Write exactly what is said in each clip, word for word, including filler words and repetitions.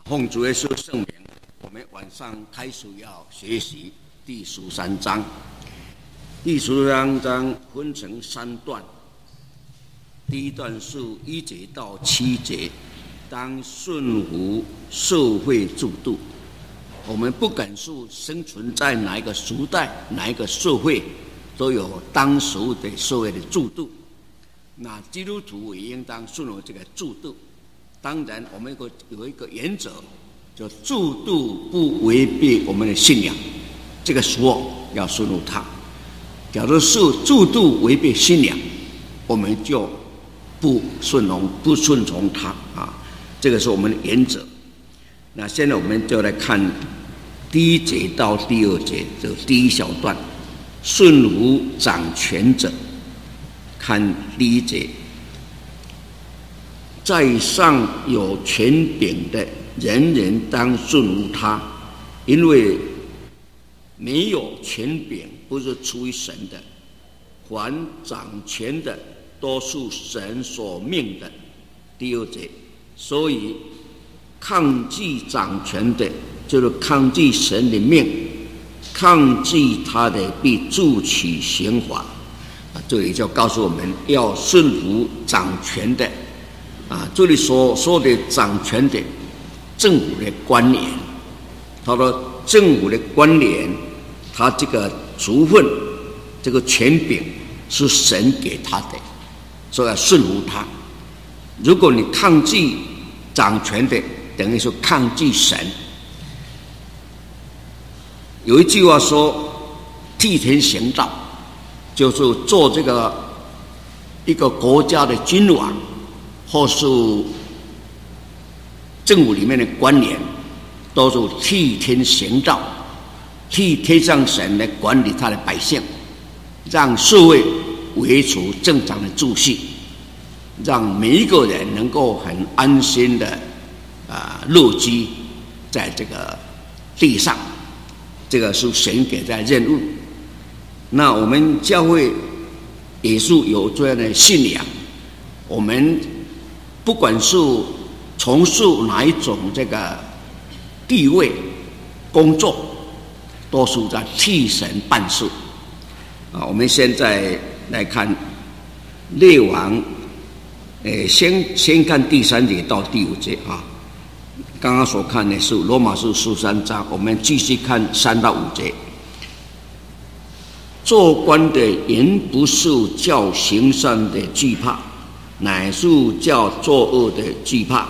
奉主耶稣圣名，我们晚上开始要学习第十三章。第十三章分成三段，第一段是一节到七节，当顺服社会制度。我们不管是生存在哪一个时代、哪一个社会，都有当时的社会的制度。那基督徒也应当顺服这个制度。当然，我们有有一个原则，就制度不违背我们的信仰，这个时候要顺服它。假如是制度违背信仰，我们就不顺从，不顺从它啊。这个是我们的原则。那现在我们就来看第一节到第二节，这第一小段，顺服掌权者。看第一节。在上有权柄的，人人当顺服他，因为没有权柄不是出于神的，凡掌权的都是神所命的。第二节，所以抗拒掌权的，就是抗拒神的命，抗拒他的必自取刑罚。这里就告诉我们要顺服掌权的。啊，这里所说的掌权的政府的官员，他说政府的官员，他这个职分、这个权柄是神给他的，所以要顺服他。如果你抗拒掌权的，等于说抗拒神。有一句话说，替天行道，就是做这个一个国家的君王。或是政府里面的官员，都是替天行道，替天上神来管理他的百姓，让社会维持正常的秩序，让每一个人能够很安心的啊乐居在这个地上。这个是神给的任务。那我们教会也是有这样的信仰，我们不管是从事哪一种这个地位工作，都是在替神办事啊。我们现在来看列王，呃，先先看第三节到第五节啊。刚刚所看的是罗马书十三章，我们继续看三到五节。做官的原不是叫行善的惧怕，乃是叫作恶的惧怕。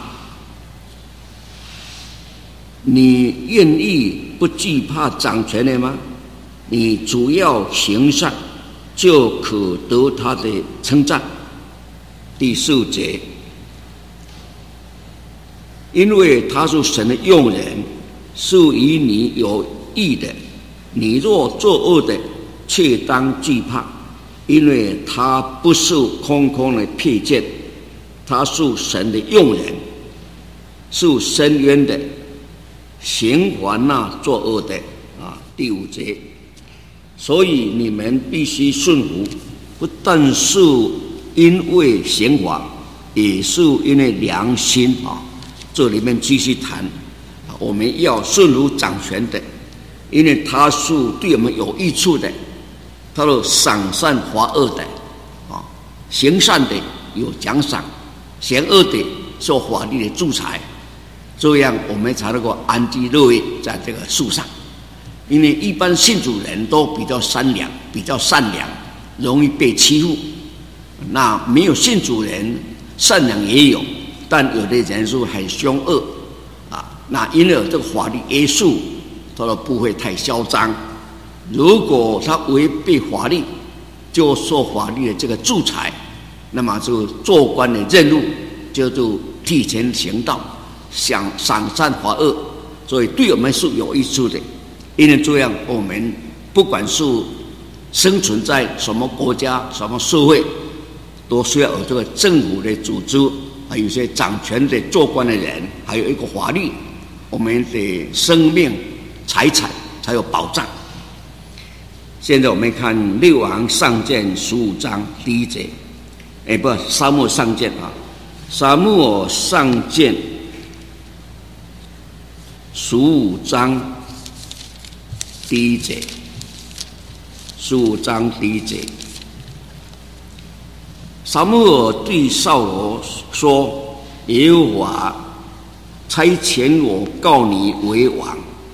你愿意不惧怕掌权的吗？你主要行善，就可得他的称赞。第四节，因为他是神的用人，是与你有益的。你若作恶的，却当惧怕。因为他不是空空的瞥见，他是神的用人，是伸冤的，刑罚那作恶的啊。第五节，所以你们必须顺服，不但是因为刑罚，也是因为良心啊。这里面继续谈，我们要顺服掌权的，因为他是对我们有益处的。他说赏善罚恶的啊，行善的有奖赏，行恶的受法律的制裁，这样我们才能够安居乐业在这个树上。因为一般信主人都比较善良，比较善良，容易被欺负。那没有信主人，善良也有，但有的人是很凶恶啊。那因为有这个法律约束，他说不会太嚣张。如果他违背法律，就受法律的这个制裁，那么就做官的任务就就替天行道，想赏善罚恶，所以对我们是有益处的。因为这样，我们不管是生存在什么国家、什么社会，都需要有这个政府的组织，还有一些掌权的做官的人，还有一个法律，我们的生命、财产才有保障。现在我们看列王上卷十五章第一节，哎，不，撒母耳上卷啊，撒母耳上卷十五章第一节，十五章第一节，撒母耳对扫罗说：“耶和华差遣我告你为王，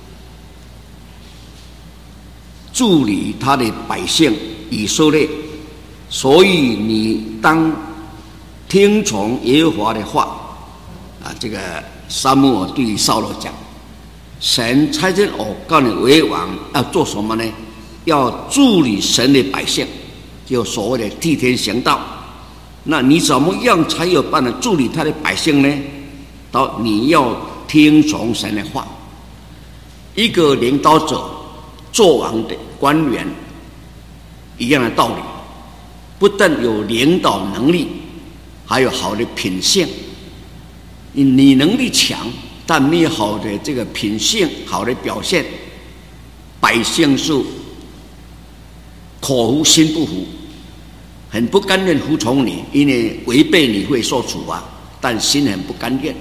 治理他的百姓以色列，所以你当听从耶和华的话。”啊，这个撒母耳对扫罗讲：“神差遣我告你为王，要做什么呢？要治理神的百姓，就所谓的替天行道。那你怎么样才有办法治理他的百姓呢？到你要听从神的话。一个领导者做王的官员一样的道理，不但有领导能力，还有好的品性。你能力强，但没有好的这个品性，好的表现，百姓是口服心不服，很不甘愿服从你，因为违背你会受处罚，但心很不甘愿。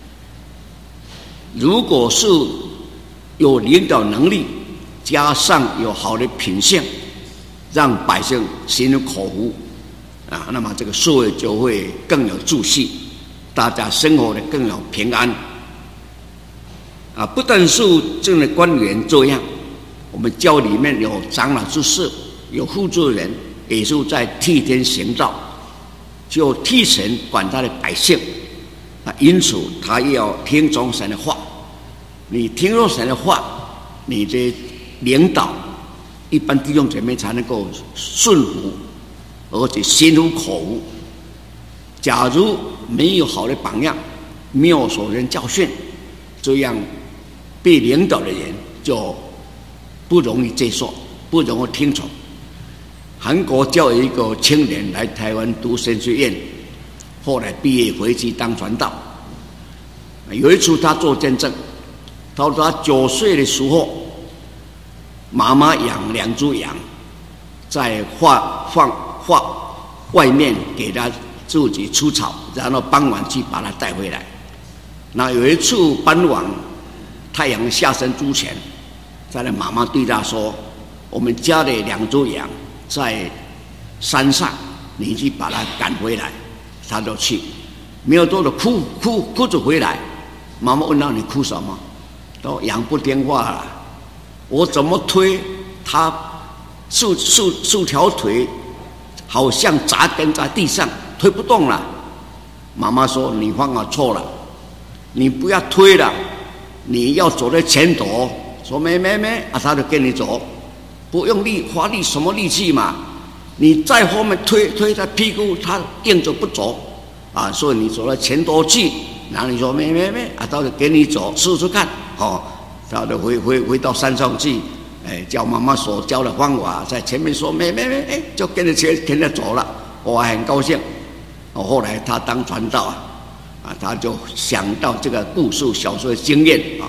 如果是有领导能力，加上有好的品性，让百姓心有口服啊，那么这个社会就会更有秩序，大家生活的更有平安啊！不但是这个官员这样，我们教里面有长老之士，有负责人，也是在替天行道，就替神管他的百姓啊。因此，他要听从神的话。你听从神的话，你的领导一般弟兄姐妹才能够顺服，而且心服口服。假如没有好的榜样，没有受人教训，这样被领导的人就不容易接受，不容易听从。韩国教有一个青年来台湾读神学院，后来毕业回去当传道。有一次他做见证，他说他九岁的时候，妈妈养两只羊，在画放画外面给他自己除草，然后傍晚去把它带回来。那有一次傍晚太阳下山之前，他的妈妈对他说：“我们家的两只羊在山上，你去把它赶回来。”他就去，没有多久哭哭哭着回来。妈妈问他：“你哭什么？”他说：“羊不听话了，我怎么推它，四四四条腿好像扎根在地上。”推不动了，妈妈说：“你方法错了，你不要推了，你要走在前头。”说：“没没没啊，他就跟你走，不用力花力什么力气嘛？你在后面推推他屁股，他硬着不走啊。所以你走到前头去，然后你说没没没啊，他就跟你走试试看哦。他就回回回到山上去，哎，教妈妈所教的方法，在前面说没没没，哎，就跟着前跟着走了，我还很高兴。”后来他当传道啊，啊，他就想到这个故事小时候的经验啊。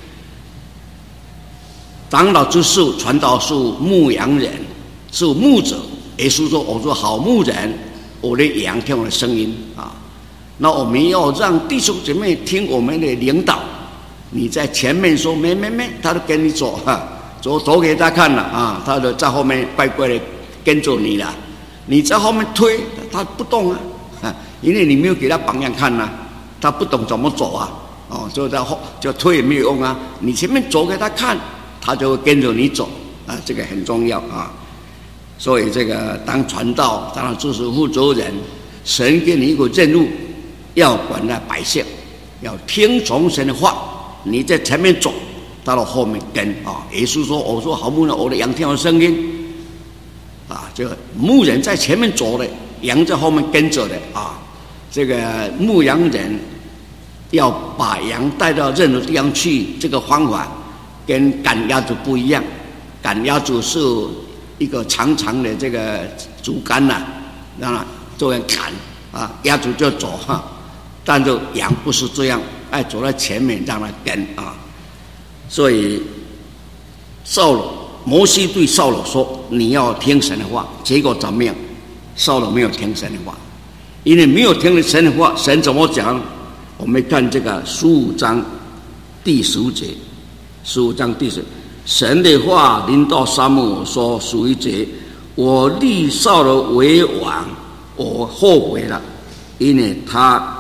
长老之士传道是牧羊人，是牧者。耶稣说：“我说好牧人，我的羊听我的声音啊。”那我们要让弟兄姐妹听我们的领导。你在前面说没没没，他就跟你走哈，走走给他看了啊，他就在后面乖乖的跟着你了。你在后面推，他不动啊。因为你没有给他榜样看呐、啊，他不懂怎么走啊，哦，就在后就推也没有用啊。你前面走给他看，他就会跟着你走啊，这个很重要啊。所以这个当传道，当然就是负责人，神给你一个任务，要管那百姓，要听从神的话。你在前面走，到了后面跟啊。耶稣说：“我说好牧人，我的羊听我声音。”啊，这个牧人在前面走的，羊在后面跟着的啊。这个牧羊人要把羊带到任何地方去，这个方法跟赶鸭子不一样。赶鸭子是一个长长的这个竹竿呐、啊，让它这样赶啊，鸭子就走哈。但是羊不是这样，哎，走在前面让它跟啊。所以扫罗，摩西对扫罗说：“你要听神的话。”结果怎么样？扫罗没有听神的话。因为没有听了神的话，神怎么讲？我们看这个十五章第十节，十五章第十，神的话临到撒母耳说：十一节，我立扫罗为王，我后悔了，因为他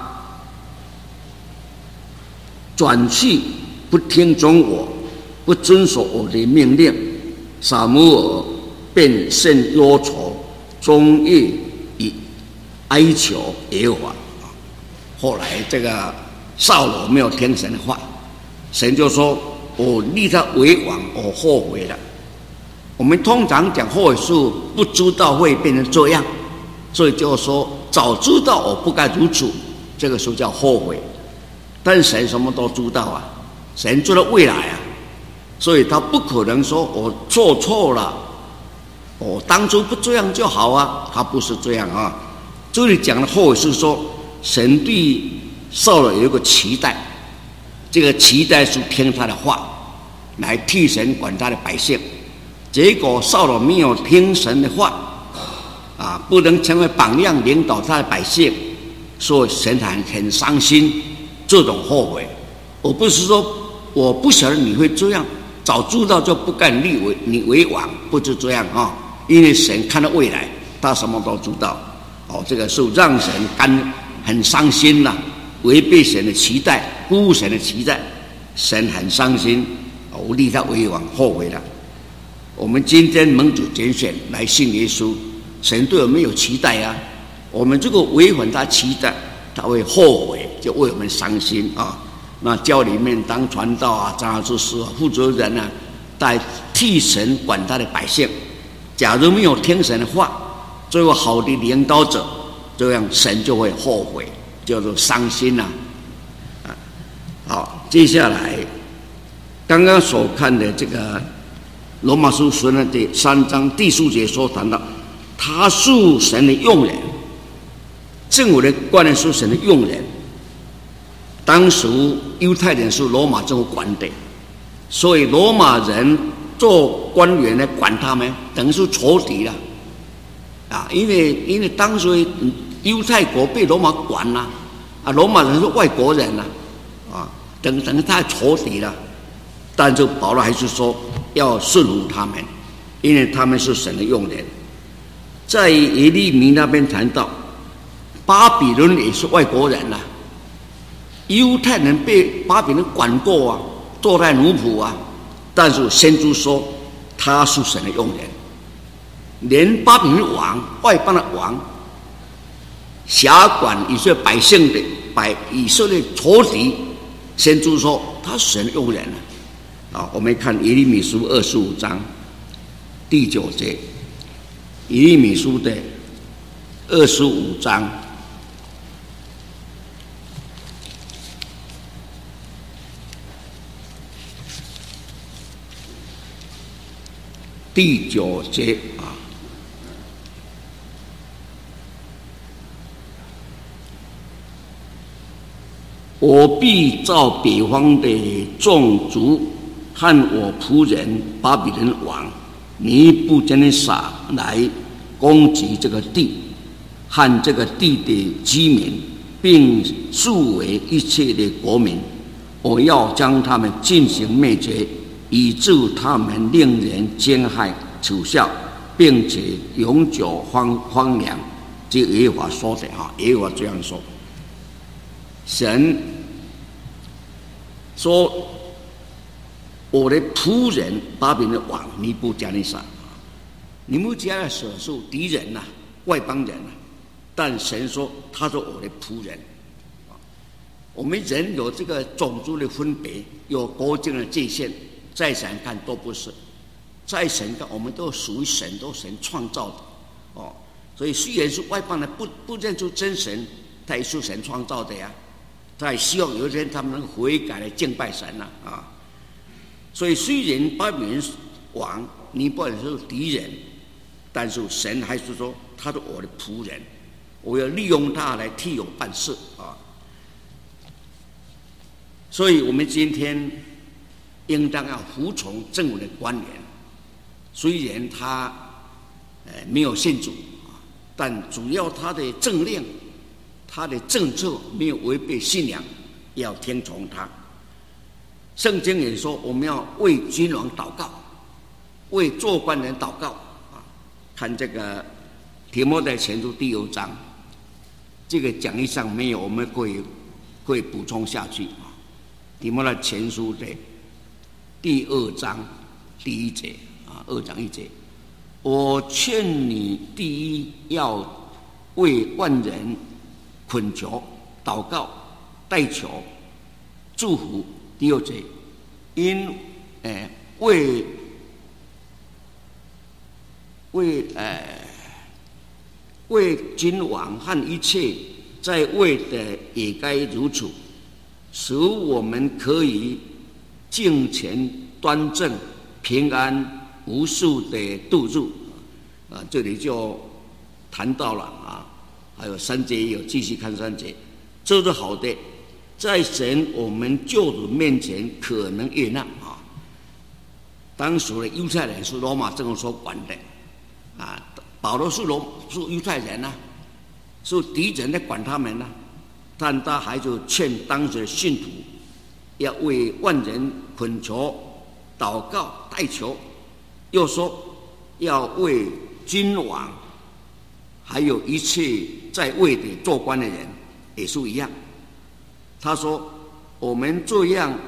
转去不听从我，不遵守我的命令。撒母耳便甚忧愁，终夜以哀求耶和华。后来这个扫罗没有听神的话，神就说：我立他为王，我后悔了。我们通常讲后悔是不知道会变成这样，所以就说早知道我不该如此，这个时候叫后悔。但神什么都知道啊，神知道未来啊，所以他不可能说我做错了，我当初不这样就好啊，他不是这样啊。这里讲的后悔是说，神对扫罗有一个期待，这个期待是听他的话，来替神管他的百姓。结果扫罗没有听神的话，啊，不能成为榜样，领导他的百姓，所以神很很伤心。这种后悔，我不是说我不晓得你会这样，早知道就不该立为你为王，不是这样啊。因为神看到未来，他什么都知道。哦，这个是让神干很伤心了，违背神的期待，辜负神的期待，神很伤心，我立他为王，后悔了。我们今天蒙主拣选来信耶稣，神对我们有期待啊。我们如果违反他期待，他会后悔，就为我们伤心啊。那教里面当传道啊、长老执事啊、负责人啊，代替神管他的百姓。假如没有听神的话，做个好的领导者，这样神就会后悔，叫做伤心啊。啊，好，接下来刚刚所看的这个罗马书十二第三章第四节所谈到，他是神的用人。政府的观念是神的用人，当时犹太人是罗马政府管的，所以罗马人做官员来管他们，等于是仇敌了啊！因为因为当时犹太国被罗马管了啊，罗马人是外国人了啊，等等于他仇敌了。但是保罗还是说要顺服他们，因为他们是神的用人。在耶利米那边谈到，巴比伦也是外国人啊，犹太人被巴比伦管过啊，做他奴仆啊。但是先知说他是神的用人，连巴比伦王、外邦的王，辖管以色列百姓的百以色列仇敌，先知说他是神的用人啊。啊，我们看耶利米书二十五章第九节，耶利米书的二十五章。第九节啊，我必召北方的众族和我仆人巴比伦王尼布甲尼撒来攻击这个地和这个地的居民，并数为一切的国民。我要将他们进行灭绝，以致他们令人惊骇耻笑，并且永久荒荒凉。这耶和华说的啊，耶和华这样说。神说：“我的仆人巴比伦王尼布甲尼撒，尼布甲尼撒是敌人呐、啊，外邦人呐、啊。但神说他是我的仆人。我们人有这个种族的分别，有国境的界限。”在神看都不是，在神看我们都属于神，都神创造的哦。所以虽然是外邦人不不认出真神，他也是神创造的呀。他也希望有一天他们能悔改来敬拜神呐 啊, 啊。所以虽然巴比伦王尼布甲尼撒是敌人，但是神还是说他是我的仆人，我要利用他来替我办事啊。所以我们今天应当要服从政府的官员，虽然他呃没有信主，但主要他的政令、他的政策没有违背信仰，要听从他。 圣经也说，我们要为君王祷告，为做官人祷告啊。看这个提摩太前书第六章，这个讲义上没有，我们可以可以补充下去啊。提摩太前书的第二章第一节啊，二章一节，我劝你第一要为万人恳求、祷告、代求、祝福。第二节，因呃为为呃为君王和一切在位的也该如此，使我们可以敬虔端正、平安无数的度日。啊，这里就谈到了啊，还有三节也有，继续看三节，这是好的。在神我们救主面前可能悦纳啊。当时的犹太人是罗马政府所管的啊，保罗是罗是犹太人啊，是敌人在管他们啊，但他还就劝当时的信徒要为万人恳求、祷告、代求，又说要为君王还有一切在位的做官的人也是一样。他说我们这样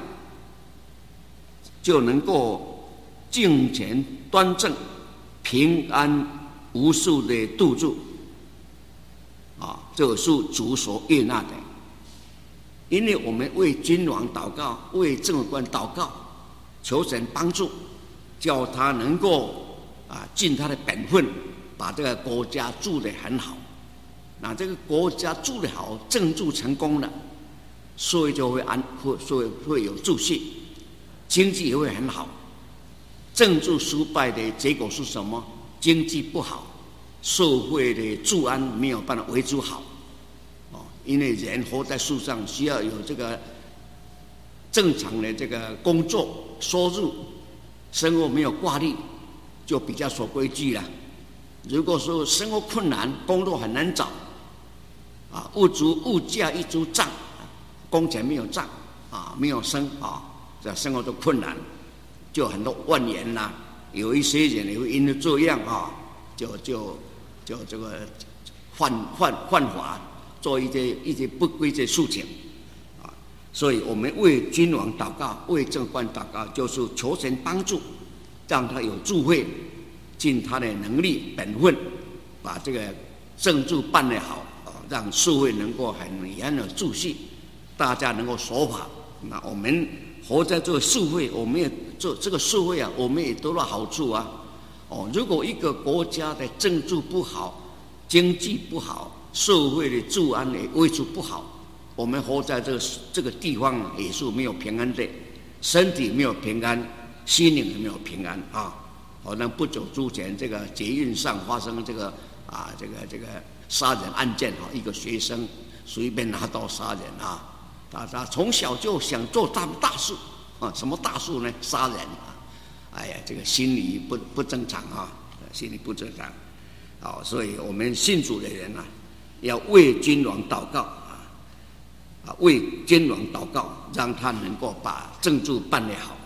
就能够敬虔端正、平安无数的度日啊，这是主所悦纳的。因为我们为君王祷告，为政官祷告，求神帮助，叫他能够啊尽他的本分，把这个国家治得很好。那这个国家治得好，政治成功了，所以就会安，会所以会有秩序，经济也会很好。政治失败的结果是什么？经济不好，社会的治安没有办法维持好。哦，因为人活在世上需要有这个正常的这个工作收入，生活没有挂虑，就比较守规矩了。如果说生活困难，工作很难找，啊，物质物价一直涨，工钱没有涨，啊，没有升啊，这生活都困难，就很多怨言啦。有一些人也会因为这样啊，就就就这个犯犯犯法，做一些一些不规则事情啊。所以我们为君王祷告，为政官祷告，就是求神帮助，让他有智慧，尽他的能力本分，把这个政治办得好。让社会能够很很有秩序，大家能够守法。那我们活在这个社会，我们也这这个社会啊，我们也得到好处啊。哦，如果一个国家的政治不好，经济不好，社会的治安也维持不好，我们活在这个这个地方也是没有平安的，身体没有平安，心灵也没有平安啊。好像不久之前，这个捷运上发生这个啊，这个这个。杀人案件哈，一个学生随便拿刀杀人啊，他他从小就想做大大事啊，什么大事呢？杀人啊！哎呀，这个心理不不正常啊，心理不正常。好，所以我们信主的人啊，要为君王祷告啊，啊，为君王祷告，让他能够把政治办得好。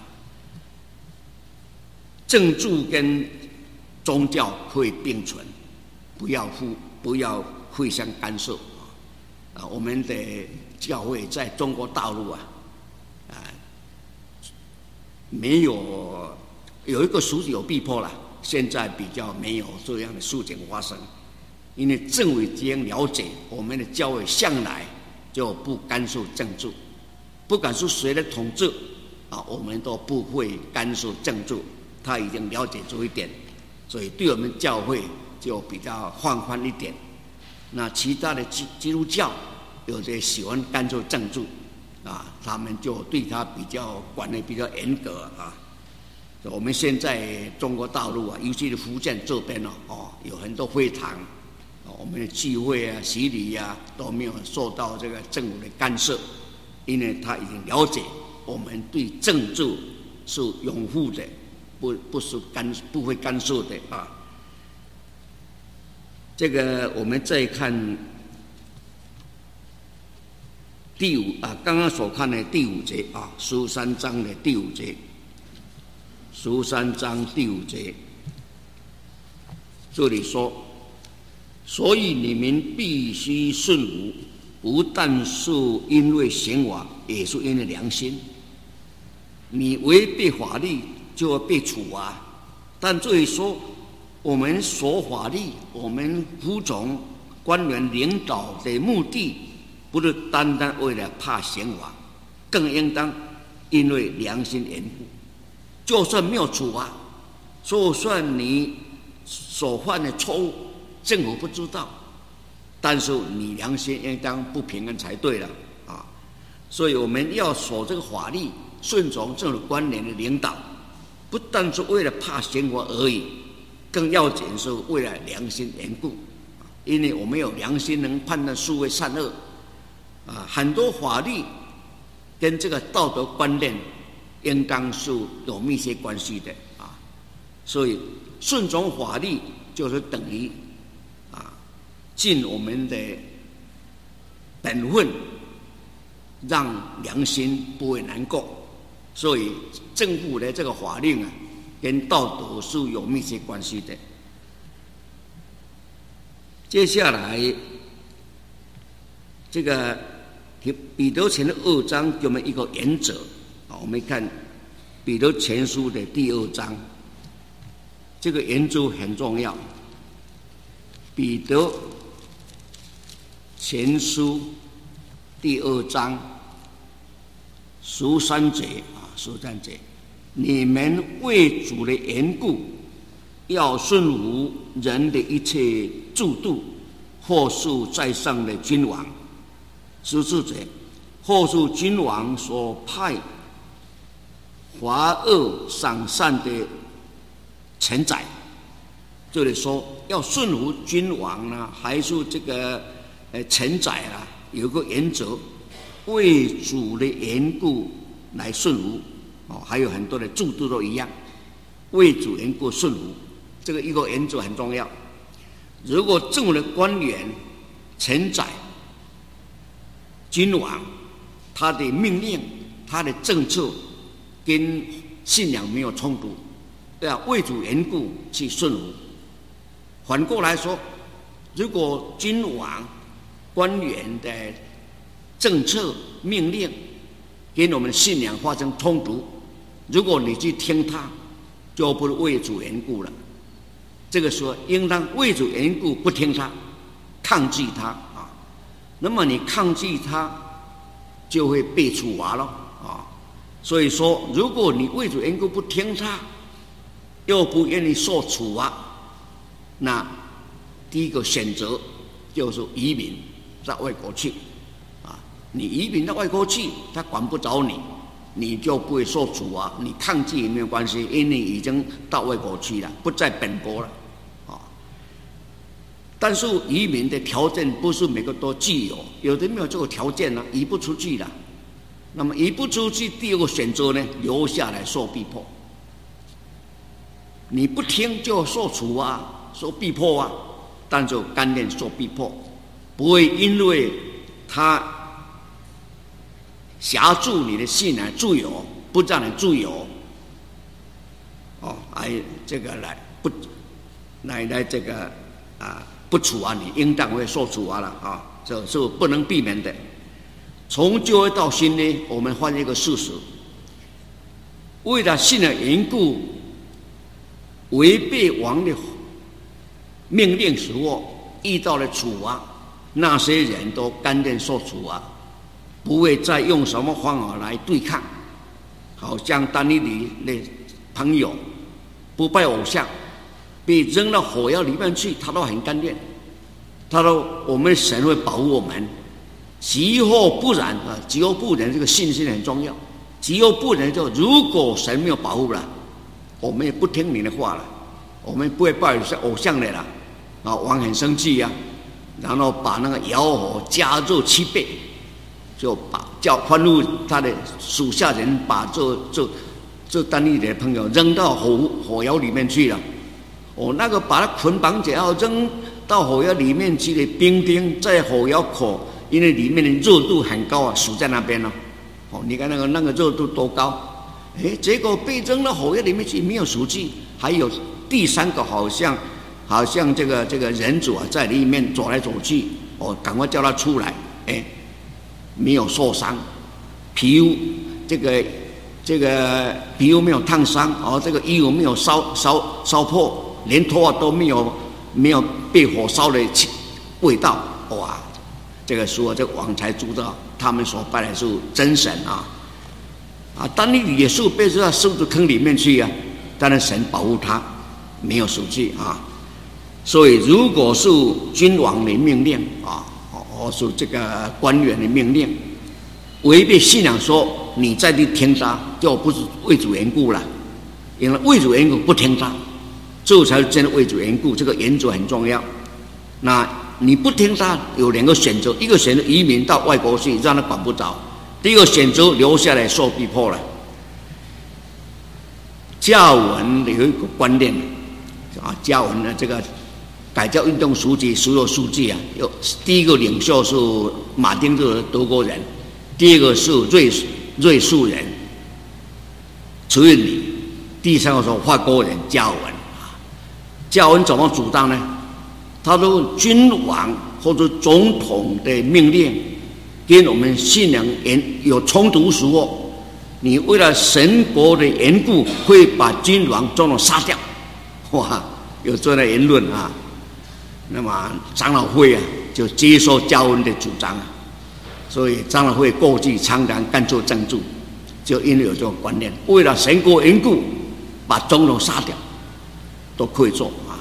政治跟宗教可以并存，不要互。不要互相干涉啊！我们的教会在中国大陆啊，啊，没有有一个时期有逼迫了，现在比较没有这样的事情发生，因为政府已经了解我们的教会向来就不干涉政治，不管是谁的统治啊，我们都不会干涉政治，他已经了解这一点，所以对我们教会就比较放宽一点。那其他的基基督教有些喜欢干涉政治啊，他们就对他比较管得比较严格啊。我们现在中国大陆啊，尤其是福建这边哦，哦，有很多会堂，我们的聚会啊、洗礼啊都没有受到这个政府的干涉，因为他已经了解我们对政治是拥护的，不不是干不会干涉的啊。这个我们再看第五啊，刚刚所看的第五节啊，十三章的第五节，十三章第五节，这里说，所以你们必须顺服，不但是因为刑罚，也是因为良心。你违背法律就要被处罚，但这里说，我们守法律，我们服从官员领导的目的，不是单单为了怕刑罚，更应当因为良心缘故。就算没有处罚，就算你所犯的错误政府不知道，但是你良心应当不平安才对了啊！所以我们要守这个法律，顺从政府官员的领导，不但是为了怕刑罚而已，更要紧是为了良心缘故。因为我们有良心，能判断是非善恶啊，很多法律跟这个道德观念应当是有密切关系的啊，所以顺从法律就是等于啊尽我们的本分，让良心不会难过。所以政府的这个法令啊，跟道德是有密切关系的。接下来，这个彼得前的二章给我们一个原则啊，我们看彼得前书的第二章，这个原则很重要。彼得前书第二章十三节啊，十三节，你们为主的缘故，要顺服人的一切制度，或是在上的君王。十四节，或是君王所派罚恶赏善的臣宰。这里说要顺服君王呢，还是这个呃臣宰啊？有个原则，为主的缘故来顺服哦，还有很多的制度都一样，为主缘故顺服，这个一个原则很重要。如果政府的官员、臣宰、君王，他的命令、他的政策跟信仰没有冲突，对啊，为主缘故去顺服。反过来说，如果君王、官员的政策、命令跟我们的信仰发生冲突，如果你去听他，就不是为主缘故了。这个时候应当为主缘故不听他，抗拒他啊。那么你抗拒他，就会被处罚了啊。所以说，如果你为主缘故不听他，又不愿意受处罚，那第一个选择就是移民到外国去啊。你移民到外国去，他管不着你，你就不会受处罚。你抗拒也没有关系，因为你已经到外国去了，不在本国了啊。但是移民的条件不是每个都具有，有的没有这个条件呢、啊，移不出去了。那么移不出去，第二个选择呢，留下来受逼迫。你不听就受处啊，受逼迫啊，但就甘愿受逼迫，不会因为他辖住你的信仰自由，不让你自由，哦，来这个来不来来这个啊不处罚你，应当会受处罚了啊，这是不能避免的。从旧约到新约，我们发现一个事实：为了信仰缘故，违背王的命令时候遇到了处罚，那些人都甘愿受处罚，不会再用什么方法来对抗。好像但以理的朋友不拜偶像，被扔到火窑里面去，他都很甘愿。他说：“我们神会保护我们。”其后不然啊，其后不然，这个信心很重要。其后不然就，如果神没有保护了，我们也不听你的话了，我们不会拜偶像的了。啊，王很生气呀、啊，然后把那个窑火加热七倍，就把叫吩咐他的属下人把这这这但以理的朋友扔到火火窑里面去了。哦，那个把他捆绑起来，要扔到火窑里面去的兵丁，在火窑口因为里面的热度很高啊，死在那边了。哦，你看那个那个热度多高？哎，结果被扔到火焰里面去，没有死去。还有第三个，好像好像这个这个人主啊，在里面走来走去，哦，赶快叫他出来。哎，没有受伤，皮肤这个这个皮肤没有烫伤，哦，这个衣服没有烧烧烧破，连头发都没有没有被火烧的味道。哇，这个说这个王才知道他们所拜的是真神啊。啊，当你野兽被扔到狮子坑里面去啊，当然神保护他，没有死去啊。所以，如果是君王的命令啊，或是这个官员的命令，违背信仰说你再去听他，就不是为主缘故了。因为为主缘故不听他，这才是真的为主缘故。这个原则很重要。那你不听他，有两个选择：一个选择移民到外国去，让他管不着。第一个选择留下来受逼迫了。加尔文有一个观念啊，加尔文的这个改教运动书记所有书记啊，有第一个领袖是马丁路德德国人，第二个是瑞瑞士人慈运理，第三个是法国人加尔文。加尔文怎么主张呢？他说君王或者总统的命令跟我们信仰有冲突时候，你为了神国的缘故，会把君王总统杀掉。哇，有这样的言论啊！那么长老会啊，就接受加尔文的主张啊。所以长老会过去常常干做正助，就因为有这种观念，为了神国缘故，把总统杀掉，都可以做啊。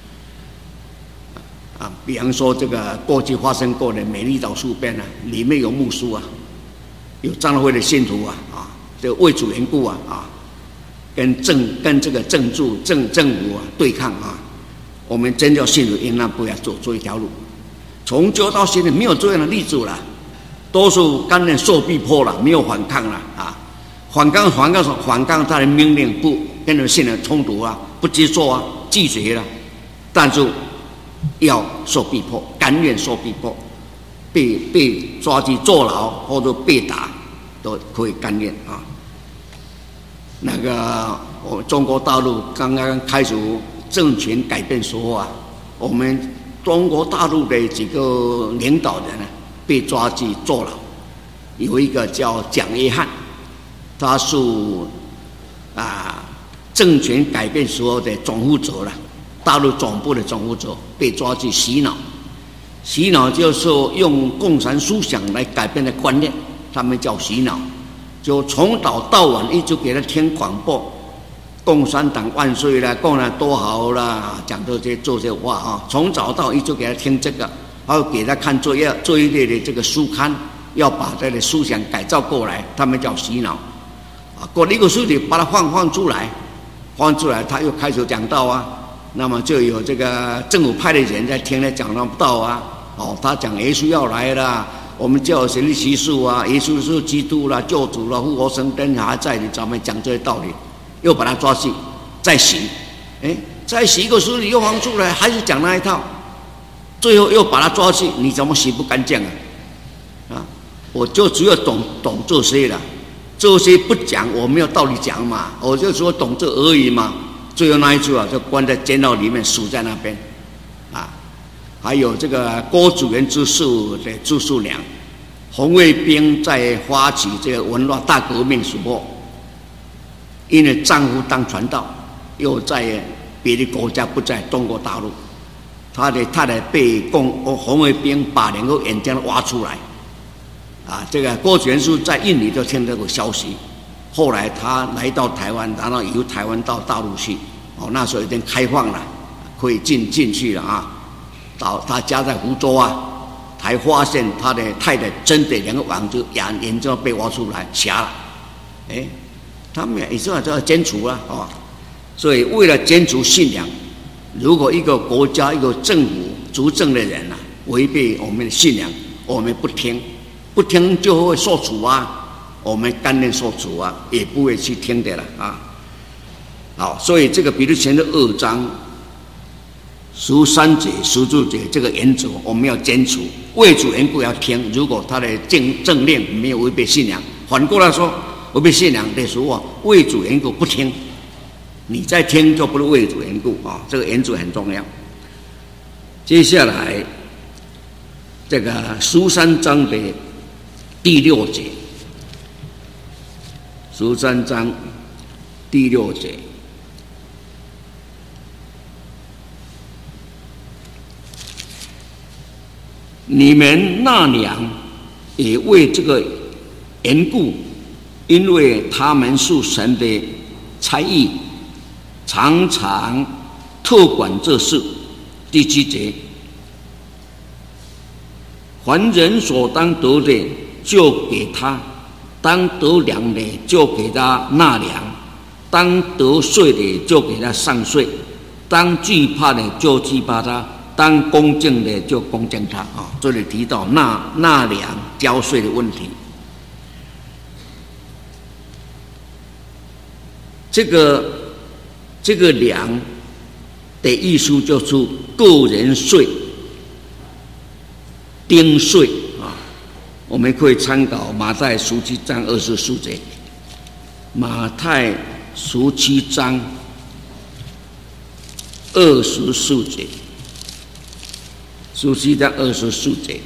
啊，比方说这个过去发生过的美丽岛事变啊，里面有牧师啊，有长老会的信徒啊，啊，这为主缘故啊，啊，跟政跟这个政治政政府啊对抗啊，我们真叫信徒应当不要走这一条路。从旧到现在没有这样的例子了，多数甘愿受逼迫了，没有反抗了啊，反抗反抗反抗他的命令不跟人信仰冲突啊，不接受啊，拒绝了，但是要受逼迫，甘愿受逼迫，被被抓去坐牢或者被打，都可以甘愿啊。那个我们中国大陆刚刚开始政权改变时候啊，我们中国大陆的几个领导人呢、啊，被抓去坐牢。有一个叫蒋约翰，他是啊政权改变时候的总负责了。大陆总部的总负责被抓去洗脑，洗脑就是用共产思想来改变的观念，他们叫洗脑，就从早到晚一直给他听广播，共产党万岁啦，共产党多好啦，讲这些这些话啊，从早到一直给他听这个，还有给他看这一这一类的这个书刊，要把他的思想改造过来，他们叫洗脑啊。过了一个世纪，把他放放出来，放出来，他又开始讲道啊。那么就有这个政府派的人在听他讲道啊，哦，他讲耶稣要来了，我们教神的习俗啊，耶稣是基督啦、救主啦、复活升天还在你咱们讲这些道理，又把他抓去再洗，哎，再洗一个书里又放出来，还是讲那一套，最后又把他抓去，你怎么洗不干净啊？啊，我就只有懂懂这些了，这些不讲我没有道理讲嘛，我就说懂这而已嘛。最后那一次啊，就关在监牢里面，死在那边，啊，还有这个郭祖元之士的朱树良，红卫兵在发起这个文化大革命时候，因为丈夫当传道，又在别的国家，不在中国大陆，他的太太被共红卫兵把两个眼睛挖出来，啊，这个郭祖元是在印尼就听这个消息。后来他来到台湾，然后由台湾到大陆去，哦，那时候已经开放了，可以进进去了啊。到他家在福州啊，才发现他的太太真的两个网子眼眼睛被挖出来瞎了，哎，他们也是要坚持了啊。所以为了坚持信仰，如果一个国家一个政府执政的人啊，违背我们的信仰，我们不听，不听就会受处啊。我们甘愿受处啊，也不会去听的了啊。好，所以这个彼得前的二章十三节、十四节这个原则我们要坚持，为主缘故要听。如果他的政政令没有违背信仰，反过来说违背信仰的时候，为主缘故不听，你再听就不是为主缘故啊。这个原则很重要。接下来这个十三章的第六节，十三章第六节。你们纳粮也为这个缘故，因为他们是神的差役，常常特管这事。第七节，凡人所当得的就给他，当得粮的就给他纳粮，当得税的就给他上税，当惧怕的就惧怕他，当恭敬的就恭敬他啊。这里提到纳纳粮交税的问题，这个这个粮的意思就是个人税、丁税啊。我们可以参考马太十七章二十四节，马太十七章二十四节。十七章二十四节，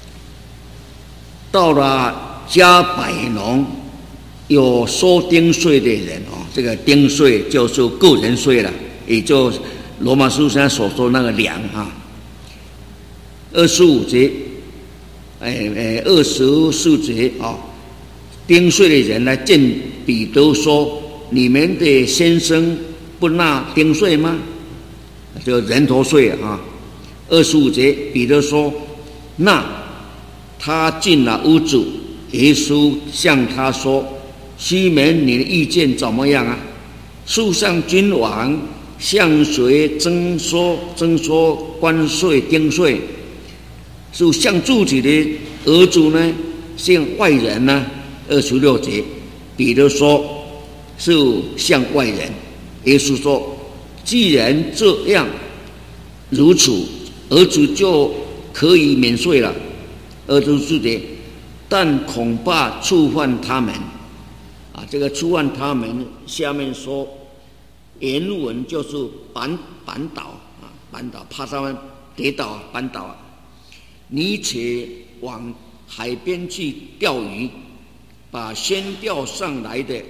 到了加百农，有收丁税的人哦，这个丁税就是个人税了，也就罗马书上所说那个粮啊。二十五节，哎哎，二十四节啊，丁税的人来见彼得说：“你们的先生不纳丁税吗？”就人头税啊。二十五节，彼得说：“那他进了屋子，耶稣向他说：‘西门，你的意见怎么样啊？世上君王向谁征收征收关税丁税？是向自己的儿子呢，向外人呢？’二十六节，彼得说：‘是向外人。’耶稣说：‘既然这样，如此。’儿子就可以免税了。二十四节，但恐怕触犯他们啊，这个触犯他们，下面说原文就是绊绊倒啊，绊倒，怕他们跌倒绊倒啊。你且往海边去钓鱼，把先钓上来的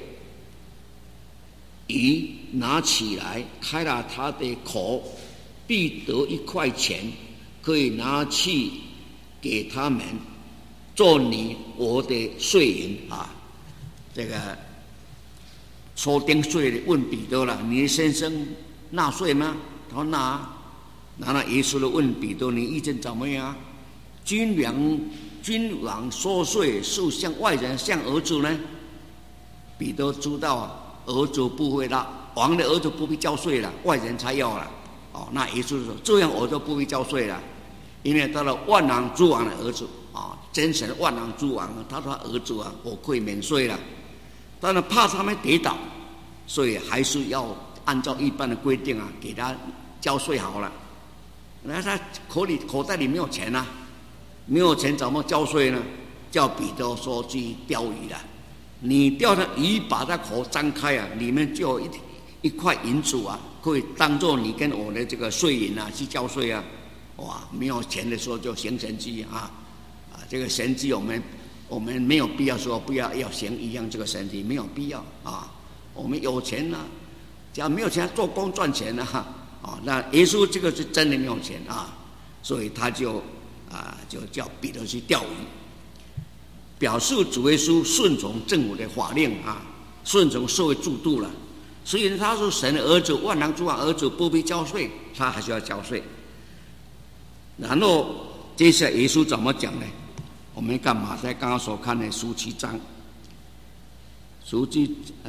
鱼拿起来，开了它的口，必得一块钱，可以拿去给他们做你我的税银啊。这个收丁税的问彼得了：“你先生纳税吗？”他说：“纳。”然后耶稣就问彼得：“你意见怎么样？君王君王收税是向外人，向儿子呢？”彼得知道啊，儿子不会纳，王的儿子不必交税了，外人才要了。哦，那耶稣说：“这样我就不必交税了，因为他的万王之王的儿子啊，真神万王之王，他说儿子啊，我可以免税了。但是怕他们跌倒，所以还是要按照一般的规定啊，给他交税好了。那他口里口袋里没有钱啊，没有钱怎么交税呢？叫彼得说去钓鱼了。你钓的鱼把它口张开啊，里面就有一一块银子啊。”可以当做你跟我的这个税银啊去交税啊，哇！没有钱的时候就行神迹啊，啊，这个神迹我们我们没有必要说不要要行一样这个神迹，没有必要啊。我们有钱呢、啊，只要没有钱做工赚钱啊，啊，那耶稣这个是真的没有钱啊，所以他就啊就叫彼得去钓鱼，表示主耶稣顺从政府的法令啊，顺从社会制度了。所以他是神的儿子，万王之王儿子，不必交税，他还是要交税。然后接下来耶稣怎么讲呢？我们看马太刚刚所看的十七章，十七呃，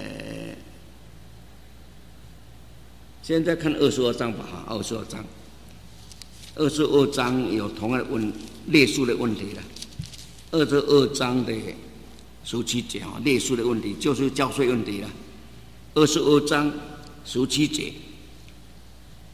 现在看二十二章吧，二十二章，二十二章有同样的问列数的问题了。二十二章的十七节啊，列数的问题就是交税问题了。二十二章十七节，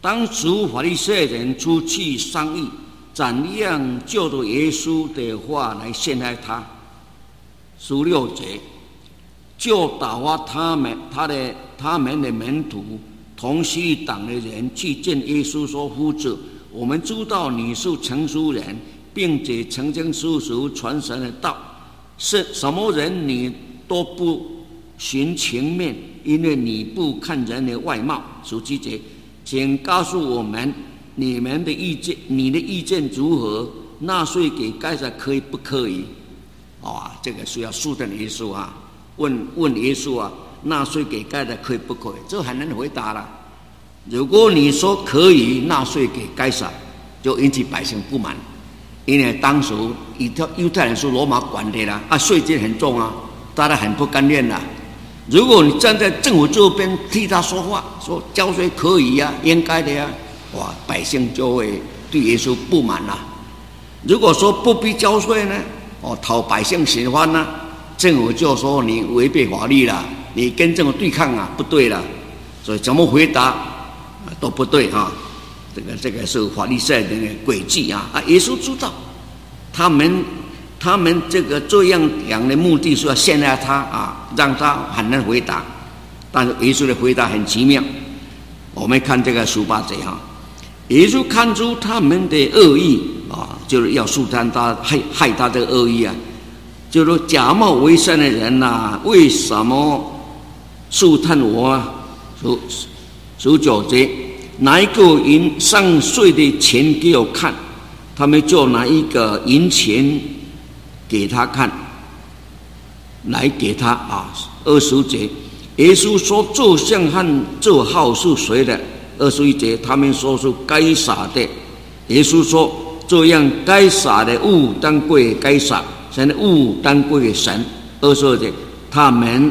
当时法利赛人出去商议，怎样就着耶稣的话来陷害他。十六节，就打发他们他的他们的门徒同西党的人去见耶稣，说：“夫子，我们知道你是成熟人，并且曾经世俗传神的道，是什么人你都不寻情面，因为你不看人的外貌。”十七节，请告诉我们你们的意见，你的意见如何？纳税给该撒可以不可以？哇，这个是要诉的耶稣啊，问问耶稣啊，纳税给该撒可以不可以？这很难回答了。如果你说可以纳税给该撒，就引起百姓不满，因为当时犹太人是罗马管的啦，啊，税金很重啊，大家很不甘愿啦。如果你站在政府这边替他说话，说交税可以呀、啊，应该的呀、啊，哇，百姓就会对耶稣不满啦。如果说不必交税呢，哦，讨百姓喜欢呢，政府就说你违背法律了，你跟政府对抗啊，不对了。所以怎么回答都不对啊。这个这个是法利赛人的诡计啊！啊，耶稣知道，他们他们这个这样讲的目的是要陷害他啊，让他很难回答。但是耶稣的回答很奇妙，我们看这个十八节哈，耶稣看出他们的恶意啊，就是要试探他害害他的恶意啊，就是假冒为善的人呐、啊，为什么试探我啊？十十九节。拿一个银上税的钱给我看，他们就拿一个银钱给他看，来给他啊。二十节，耶稣说：“这像和这号是谁的？”二十一节，他们说是该撒的。耶稣说：“这样该撒的物当归该撒，神的物当归神。”二十二节，他们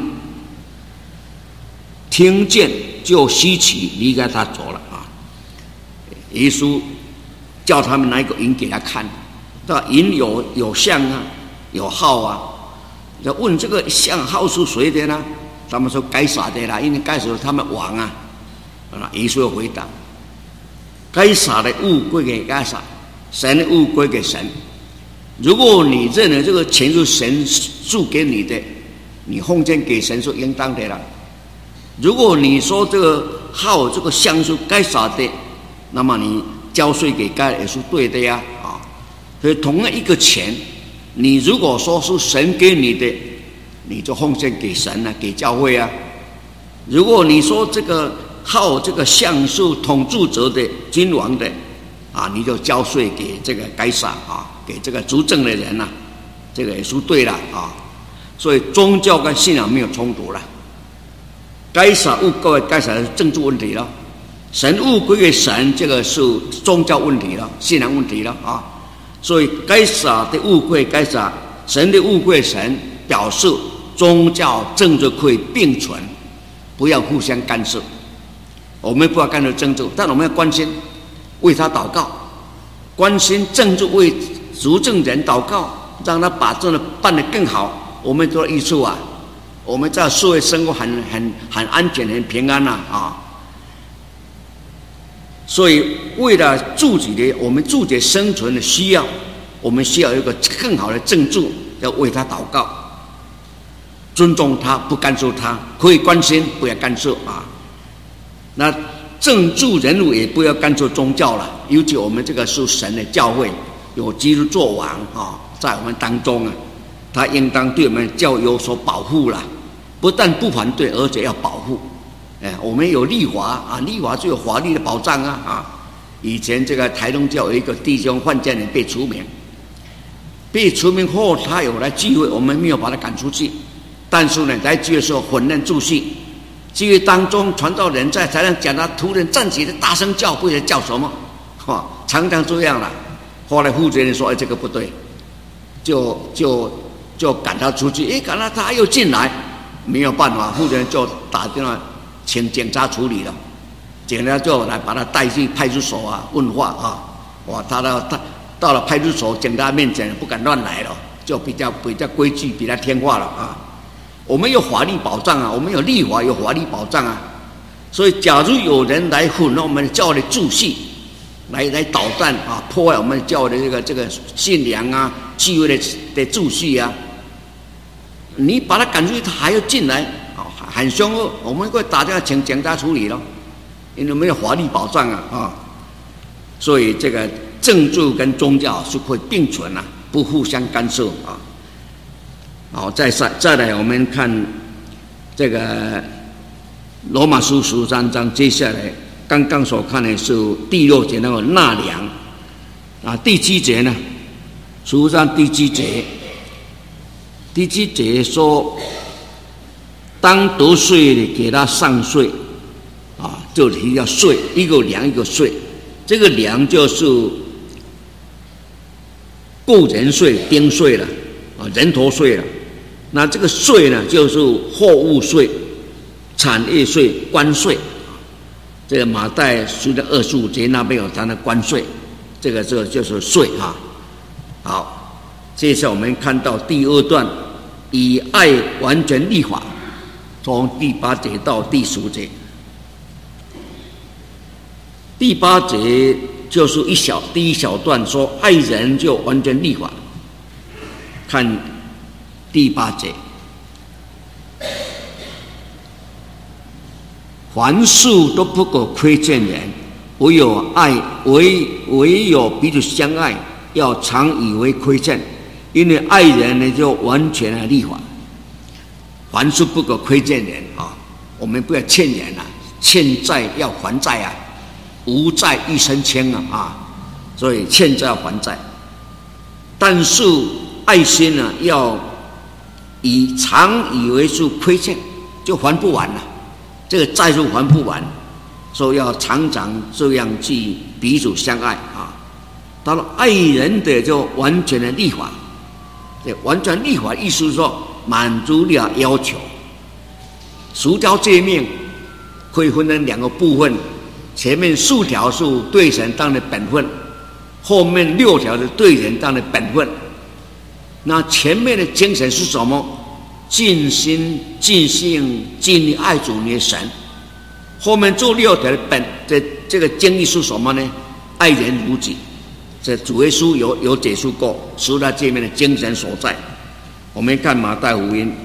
听见就稀奇，离开他走了。耶稣叫他们拿一个银给他看，这银有有像啊，有号啊。要问这个像号是谁的呢？他们说该撒的啦，因为该撒他们王啊。耶稣回答：该撒的物归给该撒，神的物归给神。如果你认为这个钱是神赐给你的，你奉献给神是应当的啦。如果你说这个号这个像是该撒的，那么你交税给该也是对的呀，啊，所以同样一个钱，你如果说是神给你的，你就奉献给神啊，给教会啊。如果你说这个号这个像是统治者的君王的，啊，你就交税给这个该撒啊，给这个执政的人呐、啊，这个也是对了啊。所以宗教跟信仰没有冲突了。该撒物各位该撒是政治问题了。神物归给神，这个是宗教问题了，信仰问题了啊！所以该撒的物归该撒，神的物归神，表示宗教政治可以并存，不要互相干涉。我们不要干涉政治，但我们要关心，为他祷告，关心政治，为执政人祷告，让他把这个办得更好。我们都有益处啊！我们在社会生活很很很安全、很平安呐啊！啊所以，为了自己的我们自己生存的需要，我们需要有一个更好的政治，要为他祷告，尊重他，不干涉他，可以关心，不要干涉啊。那政治人物也不要干涉宗教了，尤其我们这个是神的教会，有基督做王啊，在我们当中啊，他应当对我们教有所保护了，不但不反对，而且要保护。哎，我们有立法啊，立法就有法律的保障啊啊！以前这个台东教有一个弟兄犯贱人被除名，被除名后他有来聚会，我们没有把他赶出去，但是呢，来聚会的时候混乱秩序，聚会当中传道人在台上讲他突然站起来大声叫，不知道叫什么，哈、哦，常常这样了。后来负责人说：“哎，这个不对，就就就赶他出去。”哎，赶他他又进来，没有办法，负责人就打电话请警察处理了，警察就来把他带去派出所啊问话啊，哇，他到他到了派出所，警察面前不敢乱来了，就比较比较规矩，比较听话了啊。我们有法律保障啊，我们有立法有法律保障啊， 所以，假如有人来混乱我们教会的秩序，来来捣蛋啊，破坏我们教会的这个这个信仰啊、聚会的的秩序啊，你把他赶出去，他还要进来，啊，很凶恶，我们会打电话请警察处理咯，因为没有法律保障啊啊，所以这个政治跟宗教是会并存啊，不互相干涉啊。好，再再再来，我们看这个罗马书十三章，接下来刚刚所看的是第六节那个纳粮啊，第七节呢，十三第七节，第七节说，当得税的给他上税啊，就提到税，一个粮一个税，这个粮就是个人税、丁税了啊，人头税了。那这个税呢，就是货物税、产业税、关税。这个马太书的二十五节那边有谈的关税，这个这个就是税哈。好，接下来我们看到第二段，以爱完全立法，从第八节到第十节。第八节就是一小第一小段说爱人就完全立法，看第八节，凡事都不可亏欠人，唯有爱，唯唯有彼此相爱，要常以为亏欠，因为爱人呢就完全的立法。凡事不可亏欠人啊，我们不要欠人啊，欠债要还债啊，无债一身轻啊啊，所以欠债要还债。但是爱心呢，要以常以为是亏欠，就还不完了，这个债就还不完，所以要常常这样去彼此相爱啊。到了爱人的就完全的立法，这完全立法意思是说满足了要求。十条诫命可以分成两个部分，前面四条是对神当的本分，后面六条是对人当的本分。那前面的精神是什么？尽心、尽性、尽力爱主你的神。后面这六条的本，这这个经历是什么呢？爱人如己。这主耶稣有有解释过十条诫命的精神所在。我们看马太福音，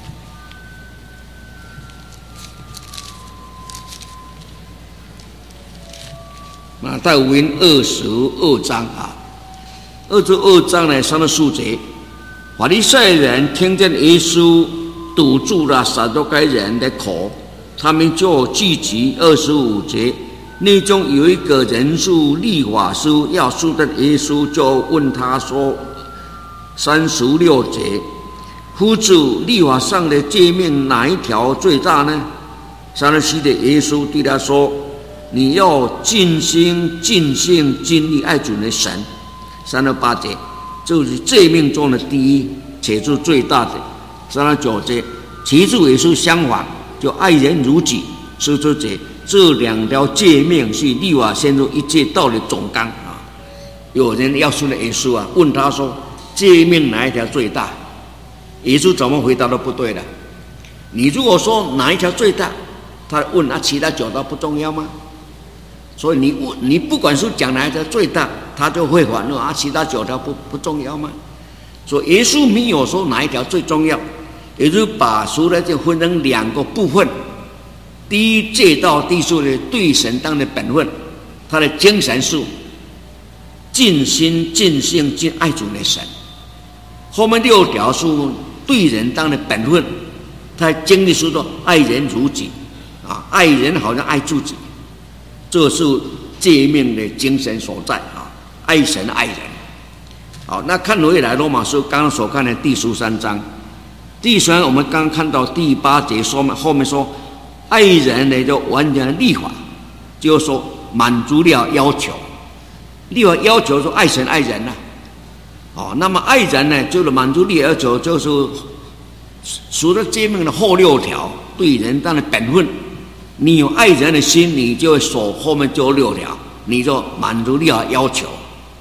马太福音二十二章啊，二十二章呢，三到四节。法利赛人听见耶稣堵住了撒都该人的口，他们就聚集。二十五节，内中有一个人是律法师，要诉的耶稣，就问他说：三十六节，夫子，律法上的诫命哪一条最大呢？撒都西的耶稣对他说：你要尽心、尽性、尽力爱主你的神。三十八节，就是诫命中的第一，且是最大的。三十九节，其次也是相反，就爱人如己。四十节，这两条诫命是律法先入一切道理总纲啊。有人要说的耶稣啊，问他说：诫命哪一条最大？耶稣怎么回答都不对的。你如果说哪一条最大，他问啊，其他九条不重要吗？所以你问你不管是讲哪一条最大，他就会反论啊，其他九条不不重要吗？所以耶稣没有说哪一条最重要，也就是把十条诫分成两个部分。第一诫到第四的对神当的本分，他的精神是尽心、尽性、尽爱主的神。后面六条是对人当的本分，他的经历是说爱人如己啊，爱人好像爱自己。这是诫命的精神所在啊，爱神爱人。好，那看回来罗马书刚刚所看的第十三章，第十三我们刚刚看到第八节说后面说，爱人呢就完全立法，就是说满足了要求，立法要求说爱神爱人呐、啊。哦，那么爱人呢，就是满足立法要求，就是除了诫命的后六条，对人当然本分。你有爱人的心，你就会守后面就六条，你就满足了要求。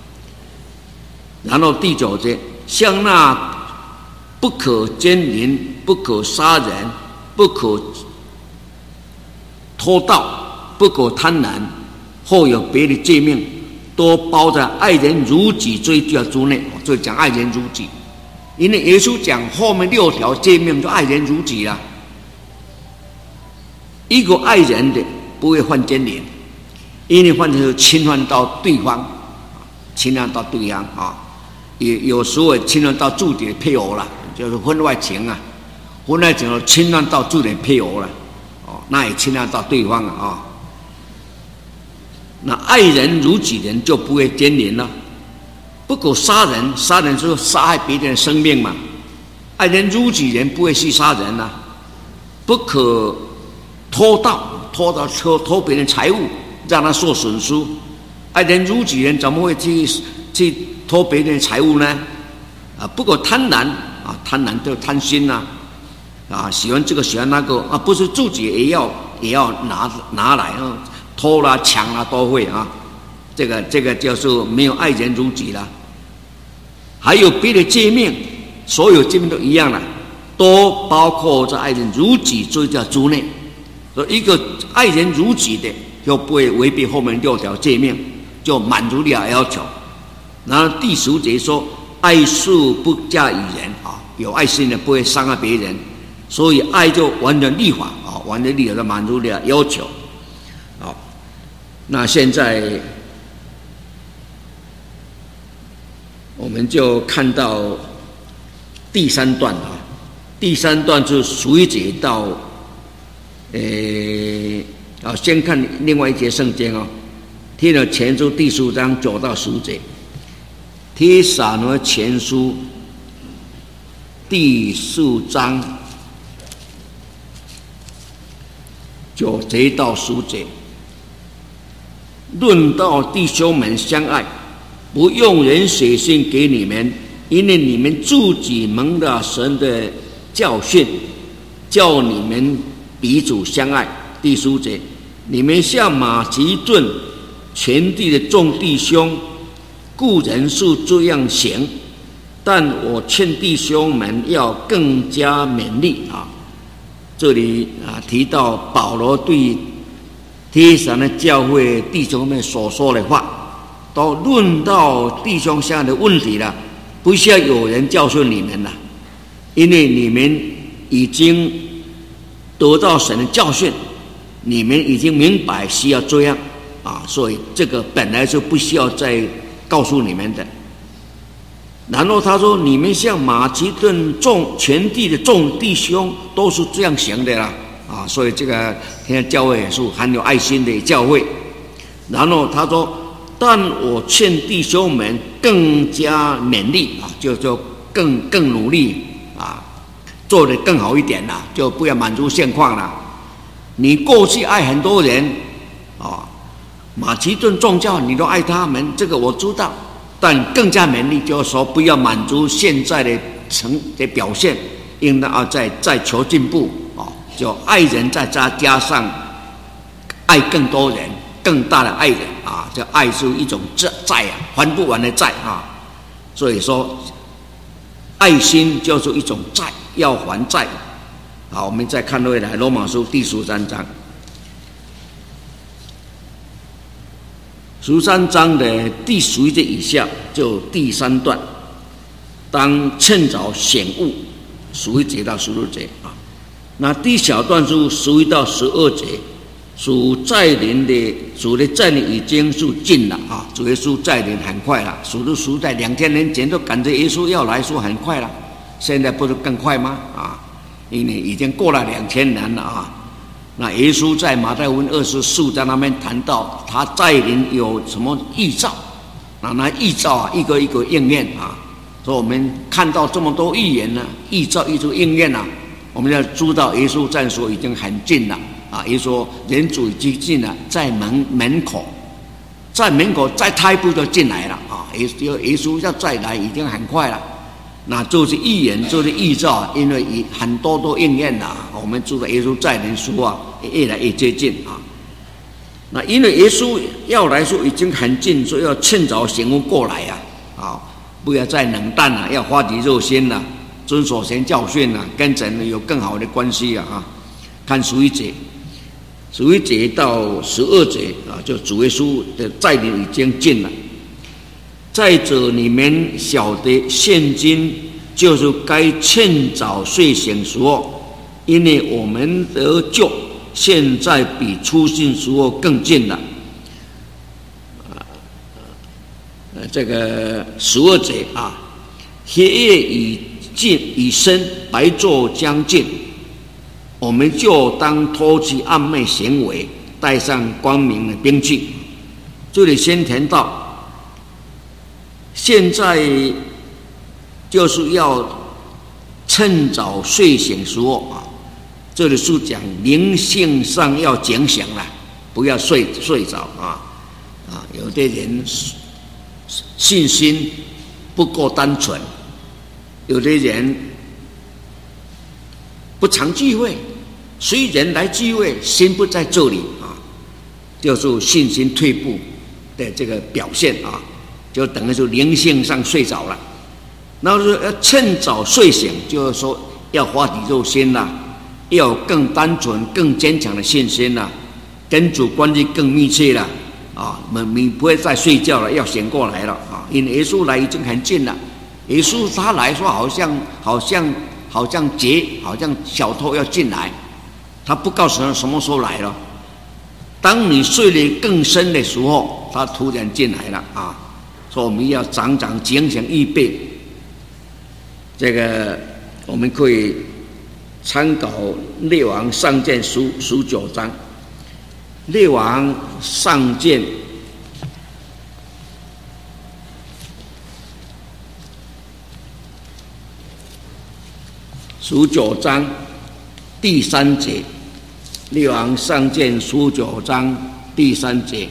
然后第九节，像那不可奸淫、不可杀人、不可偷盗，不可贪婪，或有别的诫命，都包在爱人如己这一条之内。就讲爱人如己，因为耶稣讲后面六条诫命就爱人如己啦。一个爱人的不会犯奸淫，因为犯就是侵犯到对方，侵犯到对方啊，也有时候侵犯到自己的配偶了，就是婚外情啊，婚外情侵犯到自己的配偶了，哦，那也侵犯到对方了啊。那爱人如己人就不会奸淫了，不可杀人，杀人是杀害别人的生命嘛，爱人如己人不会去杀人了，不可偷盗，偷盗偷偷别人财物，让他受损失。爱人如己人怎么会去去偷别人的财物呢？啊，不可贪婪啊，贪婪就贪心呐、啊，啊，喜欢这个喜欢那个啊，不是自己也要也要拿拿来啊，偷啦抢啦都会啊，这个这个就是没有爱人如己了。还有别的诫命，所有诫命都一样了，都包括在爱人如己这一条之内。所以一个爱人如己的，就不会违背后面六条诫命，就满足了要求。然后第十节说，爱恕不加于人啊，有爱心的不会伤害别人，所以爱就完全立法啊，完全立法的满足了要求。好，那现在我们就看到第三段啊，第三段就是十一节到。诶，好，先看另外一节圣经哦，帖撒罗前书第十五章九到十节，帖撒罗前书第十五章九节到十节，论到弟兄们相爱，不用人写信给你们，因为你们自己蒙了神的教训，叫你们彼此相爱。第十五节，你们像马其顿全地的众弟兄，故人是这样行，但我劝弟兄们要更加勉励啊。这里啊提到保罗对帖撒罗教会弟兄们所说的话，都论到弟兄相爱的问题了，不需要有人教训你们了，因为你们已经得到神的教训，你们已经明白需要这样啊，所以这个本来就不需要再告诉你们的。然后他说，你们像马其顿众全地的众弟兄都是这样行的啦啊，所以这个现在教会也是很有爱心的教会。然后他说，但我劝弟兄们更加勉励啊，就就更更努力啊，做得更好一点啦，就不要满足现况啦。你过去爱很多人啊，马其顿众教你都爱他们，这个我知道，但更加勉励，就是说不要满足现在的成的表现，应当要再再求进步啊，就爱人再加加上爱更多人，更大的爱人啊，这爱是一种债债啊，还不完的债啊，所以说爱心就是一种债，要还债。好，我们再看回来罗马书第十三章，十三章的第十一节以下就第三段，当趁早醒悟，十一节到十六节啊。那第一小段是十一到十二节，主再临的主的再临已经是近了啊，主耶稣再临很快了，主的主在两千年前都赶着耶稣要来说很快了，现在不是更快吗？啊，因为已经过了两千年了啊。那耶稣在马太福音二十四章那边谈到他再临有什么预兆，那那预兆啊一个一个应验啊，所以我们看到这么多预言呢，预兆一直应验啊，我们要知道耶稣再说已经很近了啊。耶稣说人主已经近了，在门门口，在门口再踏一步就进来了啊。耶稣耶稣要再来已经很快了。那就是预言，就是预兆，因为很多都应验了。我们知道耶稣再临说啊，越来越接近啊。那因为耶稣要来说已经很近，所以要趁早醒悟过来啊，啊，不要再冷淡了，要发起热心了，遵守神教训了，跟神有更好的关系啊。看十一节， 十一节到十二节啊，就主耶稣的再临已经近了。再者，你们晓得，现今就是该趁早睡醒时候，因为我们得救，现在比初信时候更近了。呃，这个十二节啊，黑夜已近已深，白昼将近，我们就当脱去暗昧行为，带上光明的兵器。这里先谈到，现在就是要趁早睡醒时候啊，这里是讲灵性上要警醒了，不要睡睡着啊啊！有的人信心不够单纯，有的人不常聚会，虽然来聚会，心不在这里啊，就是信心退步的这个表现啊，就等于说灵性上睡着了。那说要趁早睡醒，就是说要发起肉心啦，要有更单纯、更坚强的信心啦，跟主关系更密切了啊！你不会再睡觉了，要醒过来了啊！因为耶稣来已经很近了。耶稣他来说，好像好像好像劫，好像小偷要进来，他不告诉他什么时候来了。当你睡得更深的时候，他突然进来了啊！所以我们要常常警醒预备。这个我们可以参考《列王上卷》书十九章，《列王上卷》十九章第三节，《列王上卷》十九章第三节。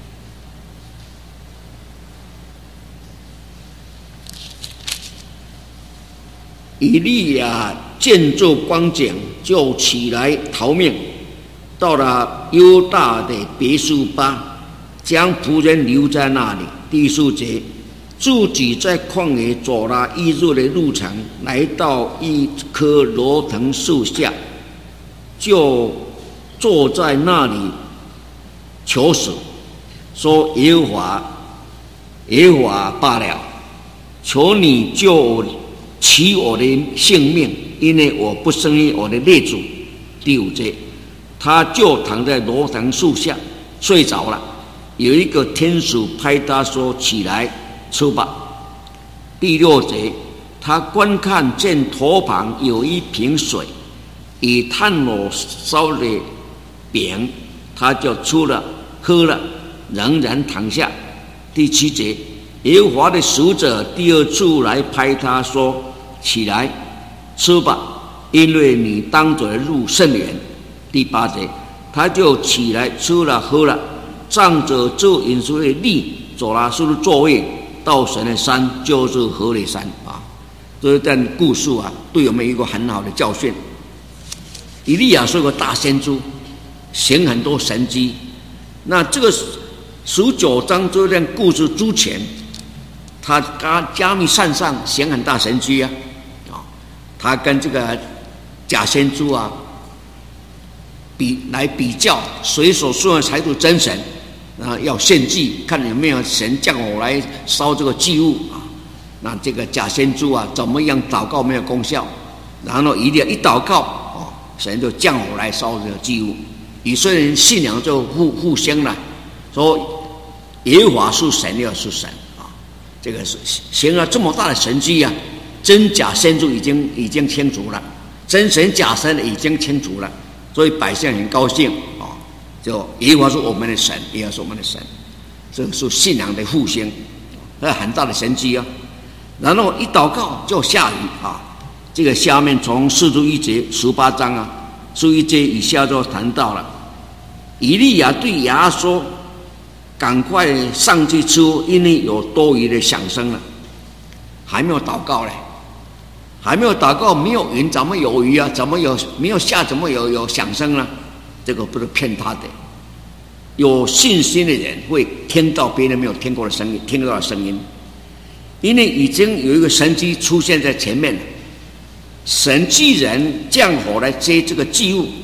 以利亚见这光景，就起来逃命，到了犹大的别是巴，将仆人留在那里。第四节，自己在旷野走了一日的路程，来到一棵罗藤树下，就坐在那里求死，说：耶和华，耶和华罢了，求你救我取我的性命，因为我不生于我的列祖。第五节，他就躺在罗藤树下睡着了。有一个天使拍他说：起来吃吧。第六节，他观看见头旁有一瓶水，以炭火烧的饼，他就吃了喝了，仍然躺下。第七节，耶和华的使者第二次来拍他说：起来吃吧，因为你当走的路甚远。第八节，他就起来吃了喝了，仗着这饮食的力，走了是座位到神的山，就是何烈山啊。这段故事啊，对我们有一个很好的教训。以利亚是个大先知，行很多神迹。那这个十九章这段故事之前，他加密山上行很大神迹啊。他跟这个假先知啊比来比较，谁所说的才是真神啊？要献祭，看有没有神降火来烧这个祭物啊？那这个假先知啊，怎么样祷告没有功效？然后一定一祷告哦，神就降火来烧这个祭物。以色列人信仰就互互相了，说耶和华是神，又是神啊！这个是行了这么大的神迹啊！真假先知已经已经清楚了，真神假神已经清楚了，所以百姓很高兴啊、哦！就耶和华是我们的神，耶和华是我们的神，这是信仰的复兴，那很大的神迹啊！然后一祷告就下雨啊！这个下面从四十一节十八章啊，四十一节以下就谈到了，以利亚对亚哈说：赶快上去吃，因为有多余的响声了。还没有祷告嘞。还没有祷告，没有云怎么有雨啊？怎么有没有下？怎么有有响声呢？这个不是骗他的。有信心的人会听到别人没有听过的声音，听到的声音，因为已经有一个神迹出现在前面了。神既然降火来接这个祭物，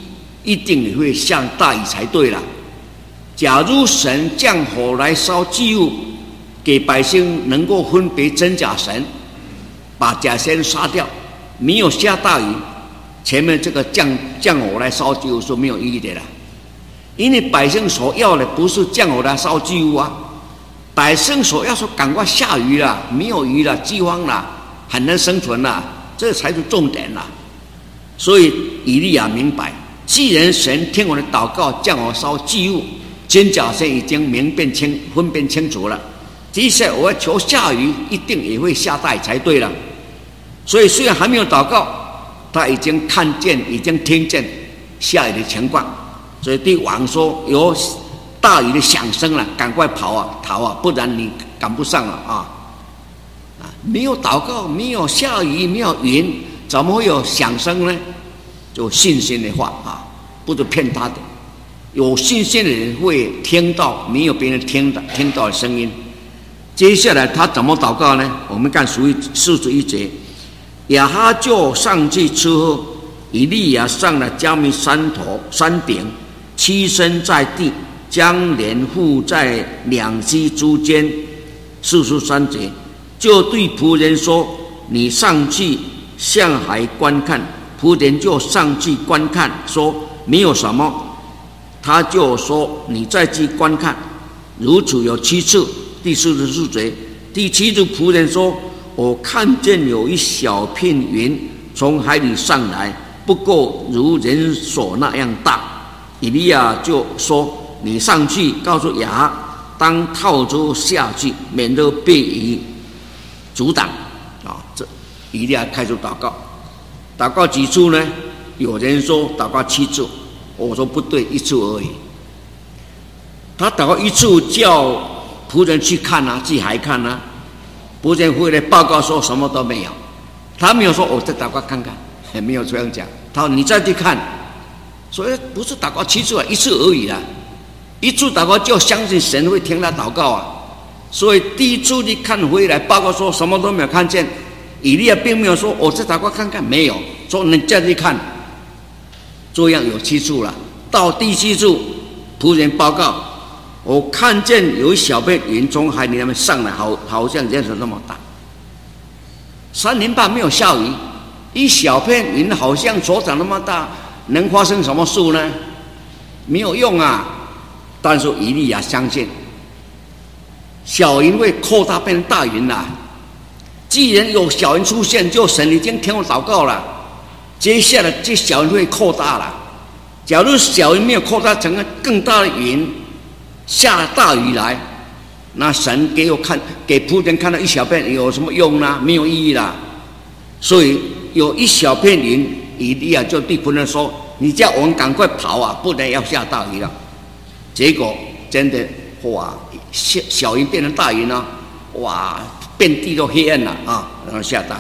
一定也会下大雨才对了。假如神降火来烧祭物，给百姓能够分别真假神，把假先杀掉，没有下大雨，前面这个降降火来烧祭物是没有意义的了。因为百姓所要的不是降火来烧祭物啊，百姓所要说赶快下雨了，没有雨了，饥荒了，很难生存了，这才是重点了。所以以利亚明白，既然神听我的祷告，降火烧祭物，真假先已经明辨清分辨清楚了。接下来我要求下雨，一定也会下大雨才对了。所以虽然还没有祷告，他已经看见，已经听见下雨的情况，所以对王说：“有大雨的响声了，赶快跑啊，逃啊，不然你赶不上了啊！”啊，没有祷告，没有下雨，没有云，怎么会有响声呢？就信心的话啊，不是骗他的。有信心的人会听到没有别人听的听到的声音。接下来他怎么祷告呢？我们看属于四十一节，亚哈就上去吃喝，以利亚上了迦密山头山顶，屈身在地，将脸覆在两膝中间。四十三节，就对仆人说：“你上去向海观看。”仆人就上去观看，说：“没有什么。”他就说：“你再去观看。”如此有七次。第四十四节，第七次仆人说：“我看见有一小片云从海里上来，不过如人手那样大。”以利亚就说：“你上去告诉亚哈，当套住下去，免得被雨阻挡。”啊，这以利亚开始祷告，祷告几次呢？有人说祷告七次，我说不对，一次而已。他祷告一次叫仆人去看啊，去海看啊，仆人回来报告说什么都没有，他没有说我再祷告看看，也没有这样讲。他说你再去看，所以不是祷告七次啊，一次而已啦。一次祷告就相信神会听他祷告啊，所以第一次去看回来报告说什么都没有看见，以利亚并没有说我再祷告看看，没有说你再去看，这样有七次了。到第七次，仆人报告。我看见有一小片云从海里面上来，好好像人手那么大。三年半没有下雨，一小片云好像手掌那么大，能发生什么事呢？没有用啊！但是以利亚相信，小云会扩大变成大云啦。既然有小云出现，就神已经听我祷告了。接下来这小云会扩大了。假如小云没有扩大成个更大的云，下大雨来，那神给我看，给仆人看到一小片有什么用呢？没有意义啦。所以有一小片云，以利亚就对仆人说：“你叫我们赶快跑啊，不然要下大雨了。”结果真的哇，小小云变成大云了，哇，遍地都黑暗了啊，然后下大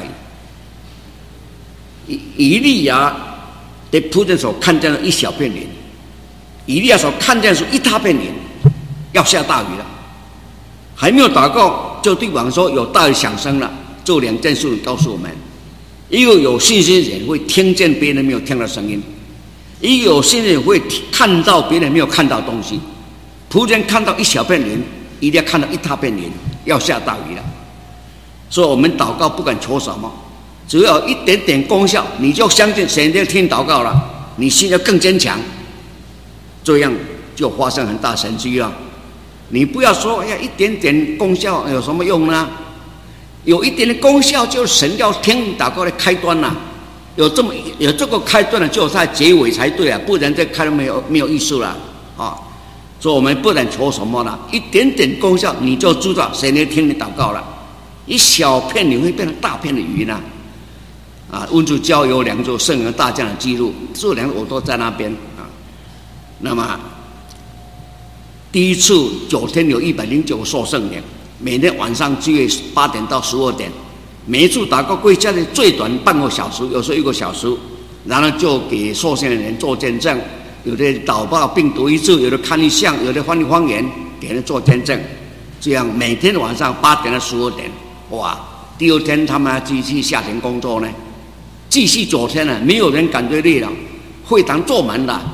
雨。以以利亚的仆人所看见了一小片云，以利亚所看见的是一大片云。要下大雨了，还没有祷告，就对王说有大雨响声了。这两件事告诉我们：一个有信心的人会听见别人没有听到声音，一个有信心的人会看到别人没有看到的东西。仆人看到一小片云，一定要看到一大片云，要下大雨了。所以我们祷告不管求什么，只要有一点点功效，你就相信神就听祷告了，你心要更坚强，这样就发生很大神迹了。你不要说哎呀，一点点功效有什么用呢？有一点点功效，就是神要听祷告的开端呐、啊。有这么有这个开端了，就在结尾才对啊，不然这开端没有没有意思了啊。所以我们不能求什么了，一点点功效，你就知道神要听你祷告了。一小片你会变成大片的云啊！啊，温州郊有两座圣人大将的记录，这两个我都在那边啊。那么。第一次九天有一百零九受圣灵，每天晚上聚会八点到十二点，每一次祷告跪下来最短半个小时，有时候一个小时，然后就给受圣的人做见证，有的祷告并读一次，有的看一项，有的翻译方言，给人做见证。这样每天晚上八点到十二点，哇！第二天他们要继续下田工作呢，继续九天了，没有人感觉累了，会堂坐满了。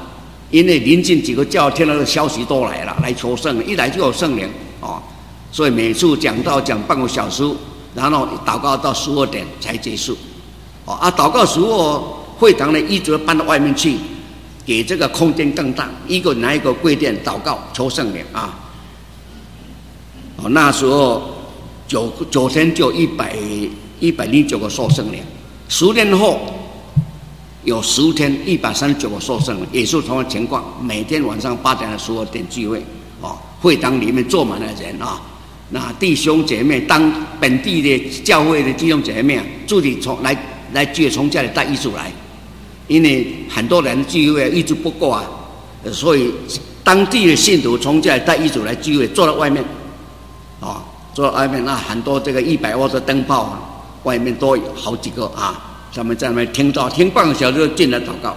因为临近几个教听到的消息都来了，来求圣灵，一来就有圣灵哦，所以每次讲道讲半个小时，然后祷告到十二点才结束。哦啊，祷告时候会堂呢一直搬到外面去，给这个空间更大，一个拿一个柜垫祷告求圣灵啊。哦，那时候九九天就一百一百零九个受圣灵，十年后有十天一百三十九个受圣灵，也是同样情况，每天晚上八点到十二点聚会，哦，会堂里面坐满了人啊。那弟兄姐妹，当本地的教会的弟兄姐妹啊，自己从来来聚会，从家里带衣服来，因为很多人聚会衣服不够啊，所以当地的信徒从家里带衣服来聚会，坐在外面。哦，坐在外面，那很多这个一百瓦的灯泡啊，外面都有好几个啊，他们在那边听到，听半个小时就进来祷告。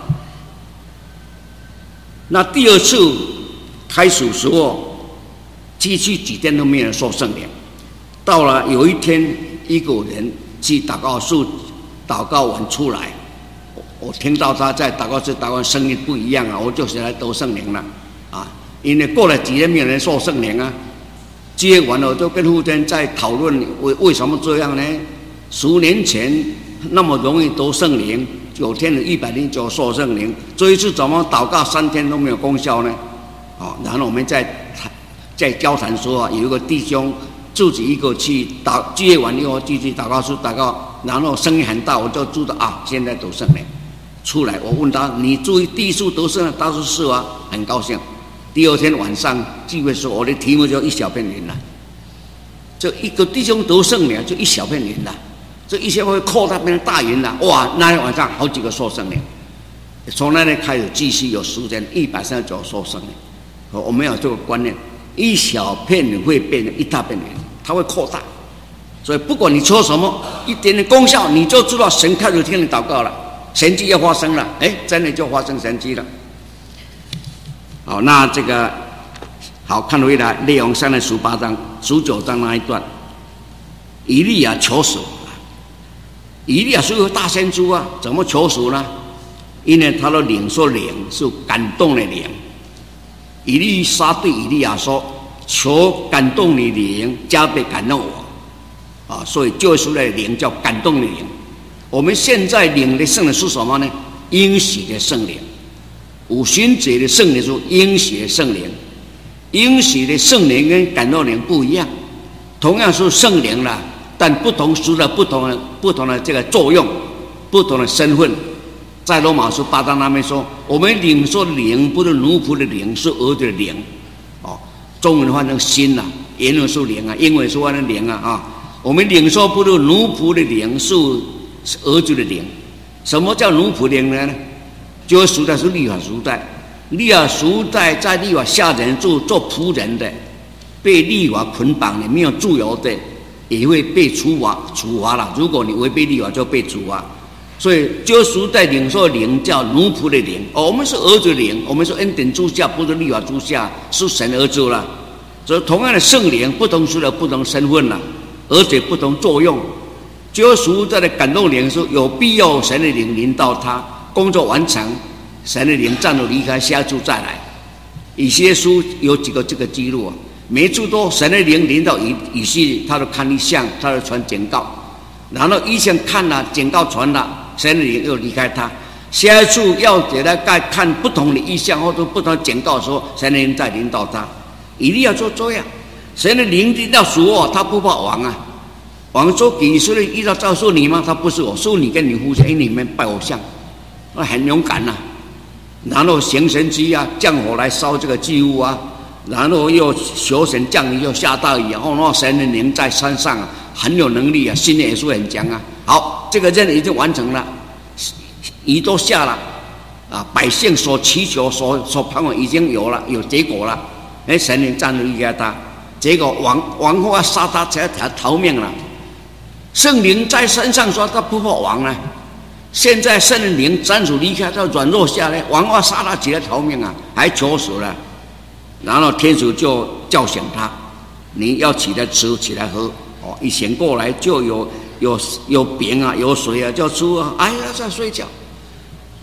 那第二次开始时候，继续几天都没有人受圣灵。到了有一天，一个人去祷告室祷告完出来，我, 我听到他在祷告室祷告，声音不一样啊，我就是来得圣灵了啊，因为过了几天没有人受圣灵啊。接完了，我就跟副监在讨论为为什么这样呢？十年前那么容易得圣灵，九天的一百零九受圣灵，这一次怎么祷告三天都没有功效呢？哦，然后我们在在交谈说，有一个弟兄自己一个去祷接完以后继续祷告书祷告，然后声音很大，我就知道啊，现在得圣灵出来。我问他，你注意第一次得圣灵，他说是啊，很高兴。第二天晚上聚会时候，我的题目就一小片云了。这一个弟兄得圣灵，就一小片云了。这一下会扩大变成大云了。哇！那天晚上好几个受圣灵，从那天开始继续有时间一百三十九受圣灵。我们有这个观念，一小片云会变成一大片云，它会扩大。所以不管你说什么，一点点功效，你就知道神开始听你祷告了，神迹要发生了，哎，真的就发生神迹了。好，那这个好看回来，列王上的十八章、十九章那一段，以利亚求死。以利亚是个大先知啊，怎么求死呢？因为他的灵说灵是感动的灵。以利沙对以利亚说：“求感动你的灵，加倍感动我。”啊，所以救赎的灵叫感动的灵。我们现在领的圣灵是什么呢？应许的圣灵。五旬节的圣灵是应许的圣灵，应许的圣灵跟感动灵不一样，同样是圣灵啦，但不同时的不同的不同的这个作用，不同的身份。在罗马书八章那边说，我们领受的灵不是奴仆的灵，是儿子的灵。哦，中文换成心啦，原文是灵啊，英文是换成灵啊啊。我们领受不是奴仆的灵，是儿子的灵。什么叫奴仆灵呢？旧时代是律法时代，律法时代在律法下人做做仆人的，被律法捆绑的，没有自由的，也会被处罚处罚了。如果你违背律法，就被处罚。所以旧时代领受的灵叫奴仆的灵，哦，我们是儿子的灵，我们是恩典之下，不是律法之下，是神儿子了。所以同样的圣灵，不同时的不同身份了，而且不同作用。旧时代的感动灵是有必要神的灵临到他。工作完成，神的灵暂时离开，下次再来。以西结书有几个这个记录啊，每一次都神的灵临到以以西，他就看异象，他就传警告，然后异象看了，警告传了，神的灵又离开他。下一次要给他看不同的异象或者不同的警告的时候，神的灵再临到他。以利亚就这样，神的灵临到时候，他不怕王啊。王说给以色列遇到造说你吗？他不是我，是你跟你父亲，因为你们拜偶像。很勇敢呐、啊，然后行神迹啊，降火来烧这个祭物啊，然后又求神降雨，又下大雨，然后那神的灵在山上啊，很有能力啊，信念也是很强啊。好，这个任务已经完成了，雨都下了啊，百姓所祈求、所所盼望已经有了，有结果了。哎，神灵暂时离开他，结果王王后要杀他，才才逃命了。圣灵在身上说他不怕王呢。现在圣灵暂时离开，他软弱下来，王要杀他起来逃命啊，还求死了。然后天主就叫醒他，你要起来吃，起来喝。哦，一醒过来就有有有饼啊，有水啊，就吃啊。哎呀，在睡觉。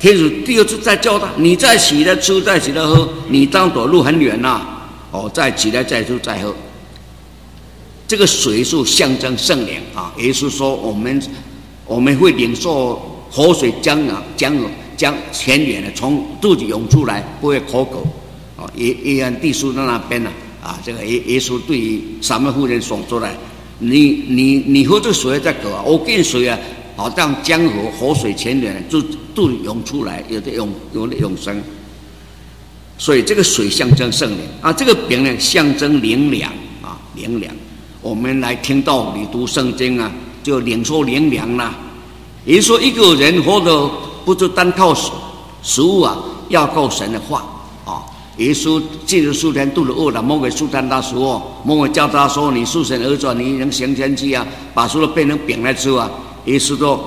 天主第二次再叫他，你再起来吃，再起来喝，你当走路很远呐、啊，哦，再起来再吃再喝。这个水是象征圣灵啊，耶稣说我们我们会领受活水江啊江江泉源的从肚子涌出来，不会口渴。哦，耶约翰地书在那边呢啊，这个耶耶稣对于撒玛妇人所说的，你你你喝这水在渴啊，我给你水啊。好像江河活水泉源就都涌出来，有的永有的永生。所以这个水象征圣灵啊，这个饼呢象征灵粮啊，灵粮。我们来听道理、读圣经啊，就领受灵粮啦。也就是说，一个人活得不是单靠食食物啊，要靠神的话啊。耶稣进入苏天肚子饿了，魔鬼试探他说，魔鬼叫他说：“你是神儿子，你能行神迹啊，把所有变成饼来吃啊。”耶稣说：“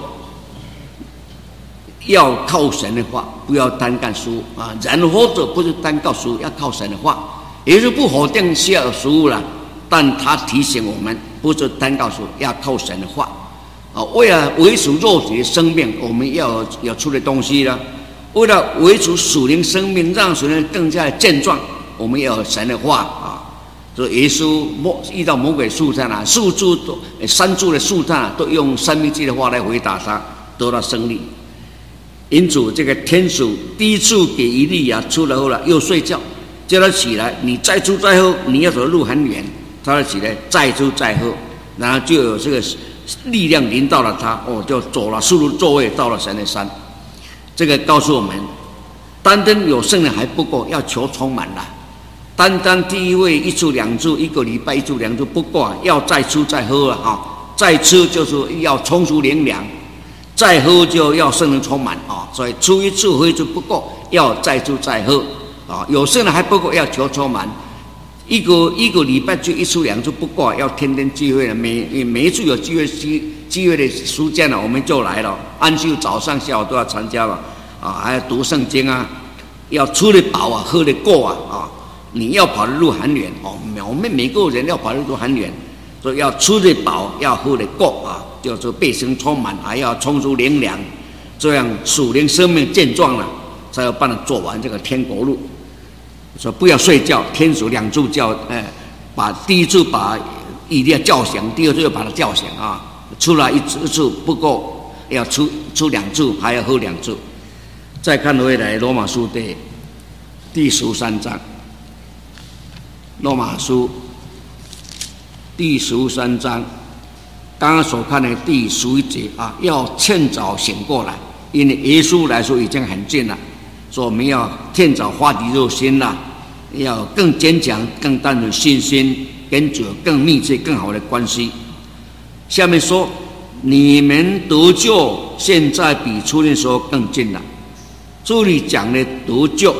要靠神的话，不要单干食物啊！人活着不是单靠食物，要靠神的话。也是不否定需要食物了，但他提醒我们，不是单靠食物，要靠神的话啊！为了维持肉体的生命，我们要要出的东西了；为了维持属灵生命，让属灵更加的健壮，我们要有神的话啊！”所以耶稣遇到魔鬼试探啊，四柱三柱的试探啊，都用生命记的话来回答他，得到胜利。因此，这个天主第一次给以利亚出来后了，又睡觉，叫他起来，你再出再喝，你要走的路很远，他就起来再出再喝，然后就有这个力量临到了他，哦，就走了，速入座位到了神的山。这个告诉我们，单单有圣灵还不够，要求充满了。单单第一位一次两次，一个礼拜一次两次不够，要再吃再喝了啊！再吃就是要充足灵粮，再喝就要圣灵充满啊！所以吃一次喝一次不够，要再吃再喝啊！有圣灵还不够，要求充满。一个一个礼拜就一次两次不够，要天天聚会了。每每一次有聚会聚聚会的时间了，我们就来了。安息早上下午都要参加了啊！还要读圣经啊，要吃得饱啊，喝得够啊啊！你要跑的路很远哦，我们每个人要跑的路很远，所以要吃得饱，要喝得够啊，就是背身充满，还要充足灵粮，这样属灵生命健壮了，才有办法做完这个天国路。说不要睡觉，天主两次叫，哎，把第一次把以利亚叫醒，第二次又把他叫醒啊，出来一次一次不够，要出出两次，还要喝两次。再看回来，罗马书的第十三章。罗马书第十三章，刚刚所看的第十一节啊，要趁早醒过来，因为耶稣来说已经很近了，所以我们要趁早发起热心了，要更坚强、更大的信心，跟主更密切、更好的关系。下面说，你们得救，现在比初恋时候更近了。这里讲的得救，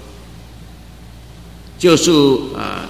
就是呃，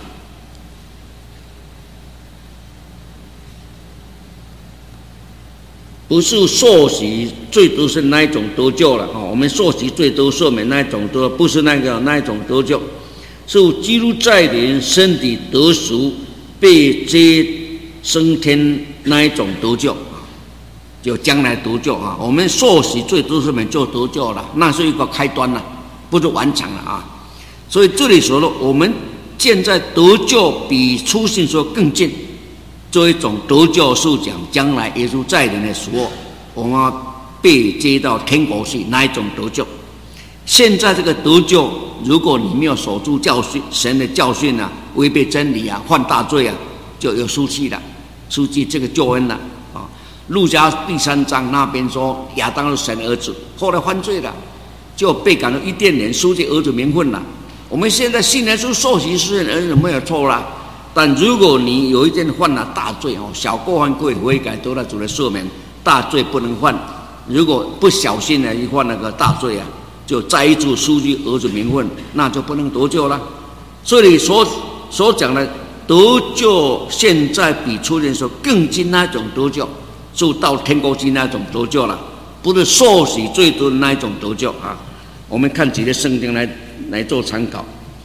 不是受洗最多是那一种得救了啊。我们受洗最多赦免那一种得，不是那个那一种得救，是基督在人身体得赎，被接升天那一种得救啊，就将来得救啊。我们受洗最多赦免就得救了，那是一个开端了，不是完成了啊。所以这里说了，我们现在得救比初信说更近。这一种得救是讲将来耶稣在人的时候，我们要被接到天国去，那一种得救。现在这个得救，如果你没有守住教训，神的教训啊，违背真理啊，犯大罪啊，就有失去了，失去这个救恩了啊。路加第三章那边说亚当是神的儿子，后来犯罪了，就被赶到伊甸园，失去儿子名分了。我们现在信耶稣受洗是儿子没有错了。但如果你有一件犯了大罪哦，小过犯可以悔改，得到主的赦免，大罪不能犯。如果不小心呢，一犯那个大罪啊，就再一次失去儿子名分，那就不能得救了。这里所所讲的得救，现在比初恋说更近那种得救，就到天国去那种得救了，不是受洗最多的那一种得救啊。我们看几个圣经来来做参考。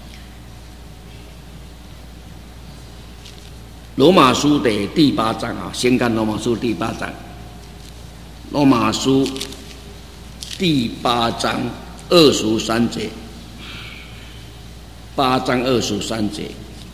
罗马书的第八章啊，先看罗马书第八章。罗马书第八章二十三节，八章二十三节。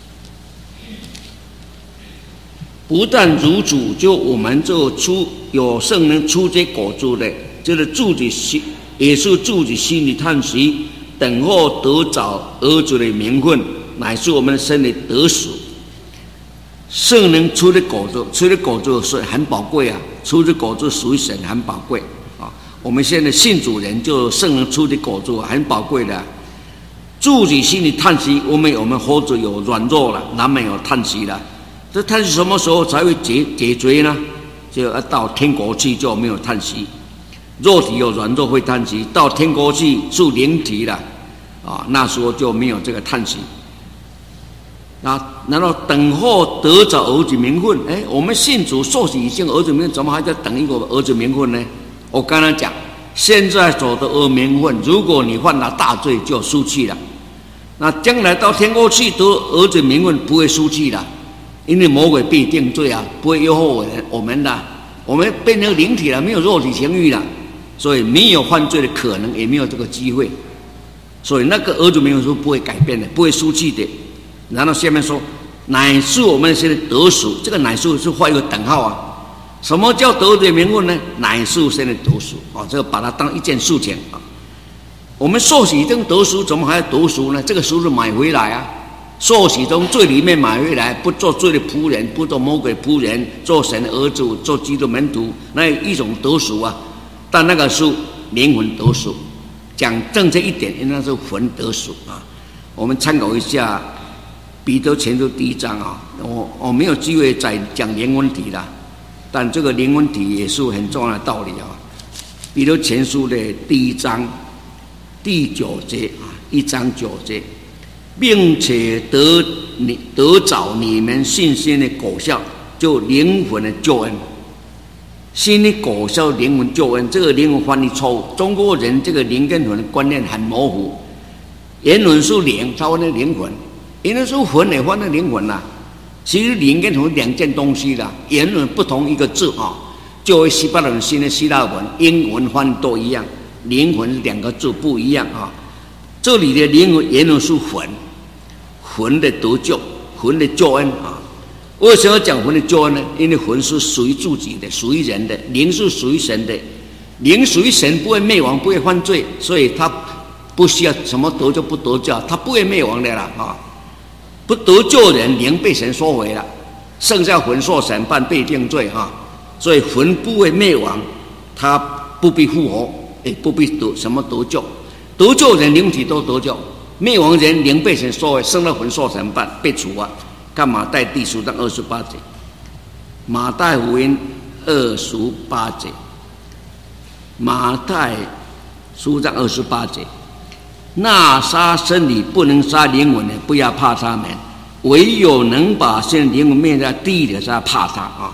不但如此，就我们就出有圣灵出这果子的，就是自己心，也是自己心里叹息，等候得着儿子的名分，乃是我们身体得赎。圣灵出的果子，出的果子是很宝贵啊，出的果子属于神，很宝贵啊。我们现在信主人就圣灵出的果子很宝贵的，自己心里叹息，我们我们活着有软弱了，难免有叹息了。这叹息什么时候才会解解决呢？就要到天国去就没有叹息。肉体有软弱会叹息，到天国去是灵体了啊，那时候就没有这个叹息。那然后等候得着儿子名分，哎，我们信主受洗已经儿子名分，怎么还在等一个儿子名分呢？我刚才讲，现在所得儿名分，如果你犯了大罪，就失去了。那将来到天国去得儿子名分，不会失去了。因为魔鬼必定罪啊，不会诱惑我们我们的，我们变成灵体了，没有肉体情欲了，所以没有犯罪的可能，也没有这个机会，所以那个儿子名分是不会改变的，不会失去的。然后下面说，乃是我们现在得赎，这个乃是是画一个等号啊。什么叫得的名分呢？乃是现在得赎啊，这个把它当一件事情啊。我们受洗已经得赎，怎么还要得赎呢？这个赎是买回来啊。受洗从罪里面买回来，不做罪的仆人，不做魔鬼仆人，做神的儿子，做基督门徒，那一种得赎啊。但那个是灵魂得赎，讲正确一点，那是魂得赎啊。我们参考一下彼得前书第一章啊，我我没有机会再讲灵魂体了，但这个灵魂体也是很重要的道理啊。彼得前书的第一章第九节啊，一章九节。并且得你得着你们信心的果效，就灵魂的救恩。心的果效，灵魂救恩，这个灵魂翻译错误。中国人这个灵跟魂的观念很模糊，原文是灵，他翻的灵魂；原文是魂，也翻的灵魂啦、啊。其实灵跟魂两件东西啦，原文不同一个字啊，就为西巴人新的希腊文、英文翻都一样，灵魂两个字不一样啊。这里的灵魂原文是魂。魂的得救，魂的救恩啊！为什么要讲魂的救恩呢？因为魂是属于自己的，属于人的；灵是属于神的，灵属于神，不会灭亡，不会犯罪，所以他不需要什么得救不得救，他不会灭亡的啦啊！不得救人，灵被神收回了，剩下魂受审判，被定罪啊！所以魂不会灭亡，他不必复活，也不必得什么得救，得救人灵体都得救。灭亡人灵被神收回，生了魂受审判，被处罚。看马太第十章二十八节，马太福音二十八节，马太十章二十八节，那杀身体不能杀灵魂的，不要怕他们；唯有能把现灵魂灭在地的，才怕他啊！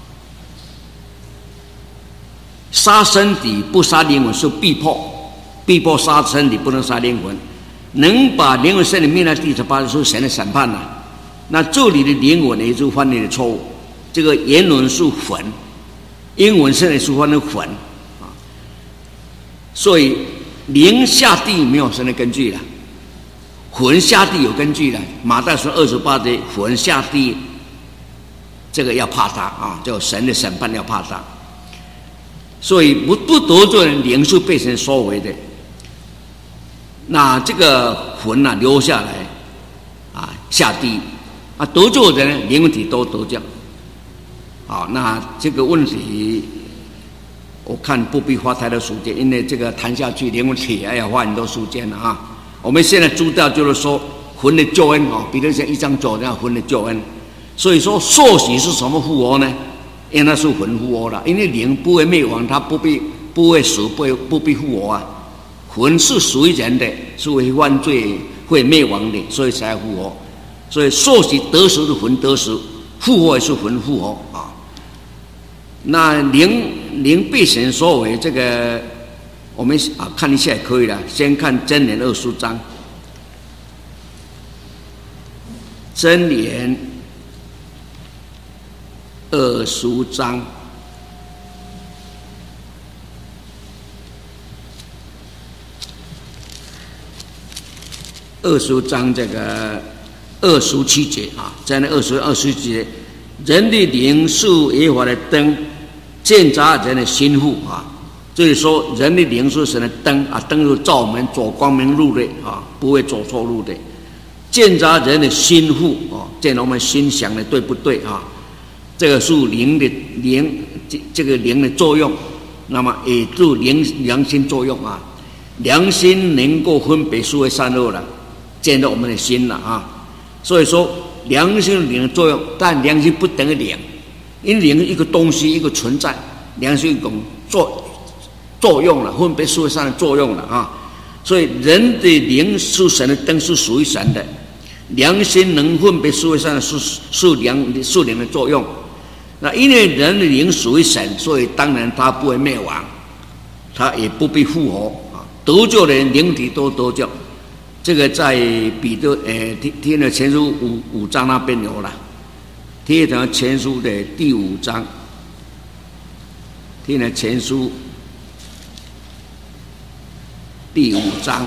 杀身体不杀灵魂是逼迫，逼迫杀身体不能杀灵魂。能把灵魂身体灭在地十八是神的审判了、啊。那这里的灵魂也是翻译的错误，这个原文是魂，英文现在是翻的魂啊。所以灵下地没有神的根据了，魂下地有根据了。马太说二十八节，魂下地，这个要怕他啊，叫神的审判要怕他。所以不不得罪人，灵是被神收回的。那这个魂啊留下来啊下地啊，得救的人灵魂体都得救。好，那这个问题我看不必花太多时间，因为这个谈下去灵魂体还要花很多时间了啊。我们现在知道就是说魂的救恩啊，比如像一章九这样魂的救恩。所以说受洗是什么复活呢？因为那是魂复活了，因为灵不会灭亡，它不必不会死，不会不必复活啊。魂是属于人的，是会犯罪、会灭亡的，所以才复活。所以受洗得赎是魂得赎，复活也是魂复活啊。那灵灵被神收为这个，我们啊看一下也可以了。先看箴言二十章，箴言二十章。 二十章这个二十七节啊，在那二十二十节，人的灵是耶和华的灯，鉴察人的心腹啊。所以说，人的灵是神的灯啊，灯是照我们走光明路的啊，不会走错路的。鉴察人的心腹啊，见我们心想的对不对啊？这个是灵的灵，这这个灵的作用。那么也就灵良心作用啊，良心能够分别是非善恶了，见到我们的心了啊。所以说，良心有灵的作用，但良心不等于灵，因为灵是一个东西，一个存在，良心一种作作用了，分别是非善的作用了啊。所以人的灵是神的灯，是属于神的。良心能分别是非善的是是良是灵的作用。那因为人的灵属于神，所以当然他不会灭亡，他也不必复活啊。得救的人灵体都得救，这个在彼得诶提了前书五五章那边有了，提了前书的第五章，提了前书第五章。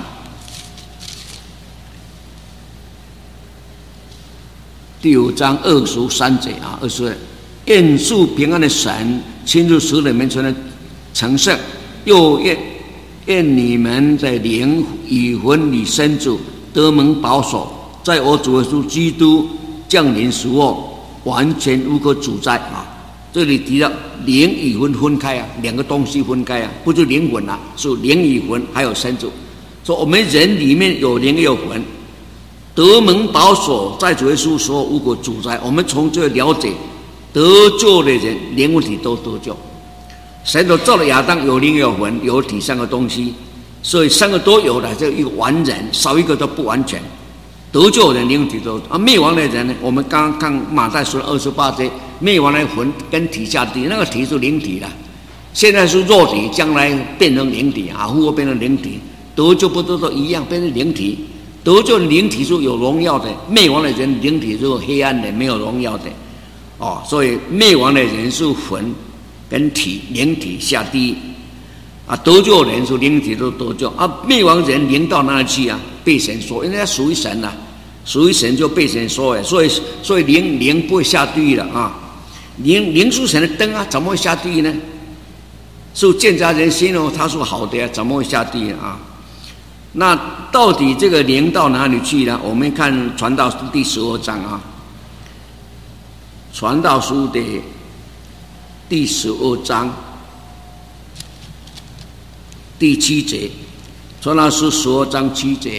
第五章二十三节啊，二十。愿赐平安的神亲自使你们成了成圣，又愿愿你们在灵与魂与身子得蒙保守，在我主耶稣基督降临时候完全无可阻碍啊！这里提到灵与魂分开啊，两个东西分开啊，不是灵魂啊，是灵与魂还有身子。说我们人里面有灵有魂，得蒙保守，在主耶稣时候无可阻碍。我们从这了解。得救的人灵魂体都得救，神都造了亚当有灵有魂有体三个东西，所以三个都有了，这一个完人，少一个都不完全。得救的人灵魂体都啊，灭亡的人呢？我们刚刚看马太书二十八节，灭亡的魂跟体下地，那个体是灵体了，现在是肉体，将来变成灵体啊，复活变成灵体。得救不都都一样变成灵体？得救的灵体是有荣耀的，灭亡的人灵体是黑暗的，没有荣耀的。哦，所以灭亡的人是魂跟体灵体下地狱啊，得救的人是灵体都得救啊，灭亡人灵到哪里去啊？被神收，因为他属于神啊，属于神就被神收了，所以所以灵灵不会下地狱了啊。灵灵是神的灯啊，怎么会下地狱呢？是鉴察人心哦，他是好的呀、啊，怎么会下地狱啊？那到底这个灵到哪里去呢？我们看传道书第十二章啊。传道书的第十二章第七节，传道书十二章七节，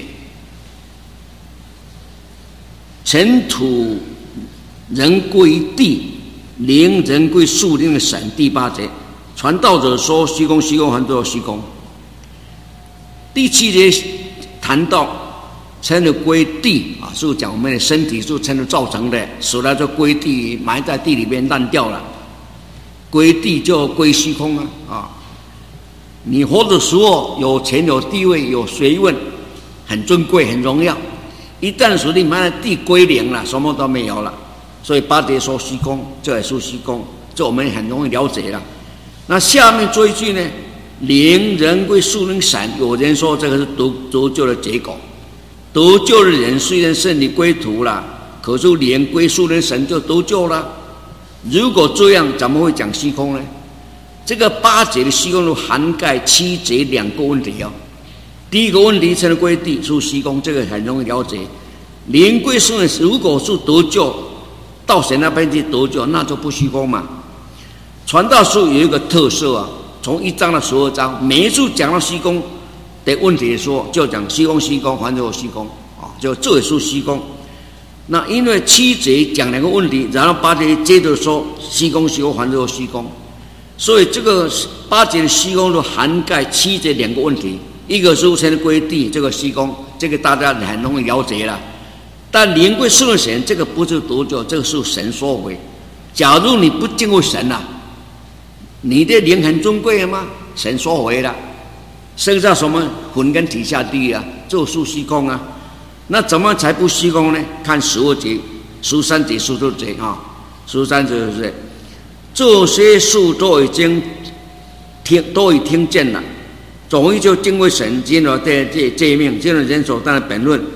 尘土人归地，灵人归树灵的神。第八节，传道者说：虚空，虚空，还做虚空。第七节谈到。尘土归地啊，是讲我们的身体是尘土造成的，死了就归地，埋在地里面烂掉了。归地就归虚空啊！啊，你活的时候有钱有地位有学问，很尊贵很荣耀，一旦死地埋在地归零了，什么都没有了。所以八节说虚空，这也是虚空，这我们很容易了解了。那下面这一句呢？灵人归树灵神，有人说这个是得得救的结果。得救的人虽然身体归土了，可是灵归树灵神就得救了。如果这样，怎么会讲虚空呢？这个八节的虚空都涵盖七节两个问题哦。第一个问题，尘土归地是虚空，这个很容易了解。灵归树灵，如果是得救，到神那边去得救，那就不虚空嘛。传道书有一个特色啊，从一章到十二章，每一处讲到虚空的问题的时候，就讲虚空虚空，还有虚空啊，就这也是虚空。那因为七节讲两个问题，然后八节接着说虚空虚空，还有虚空，所以这个八节的虚空都涵盖七节两个问题。一个是尘土归地，这个虚空，这个大家很容易了解了。但灵归树灵神，这个不是得救，这个是神所为。假如你不敬畏神啊，你的灵很尊贵吗？神所为了。剩下什么魂跟体下地啊，就是虚空啊。那怎么才不虚空呢？看十二节、十三节、十四节啊。十三节是这些事都已经听都已听见了，总之就敬畏神，进入这这这一命，进入人所当的本论，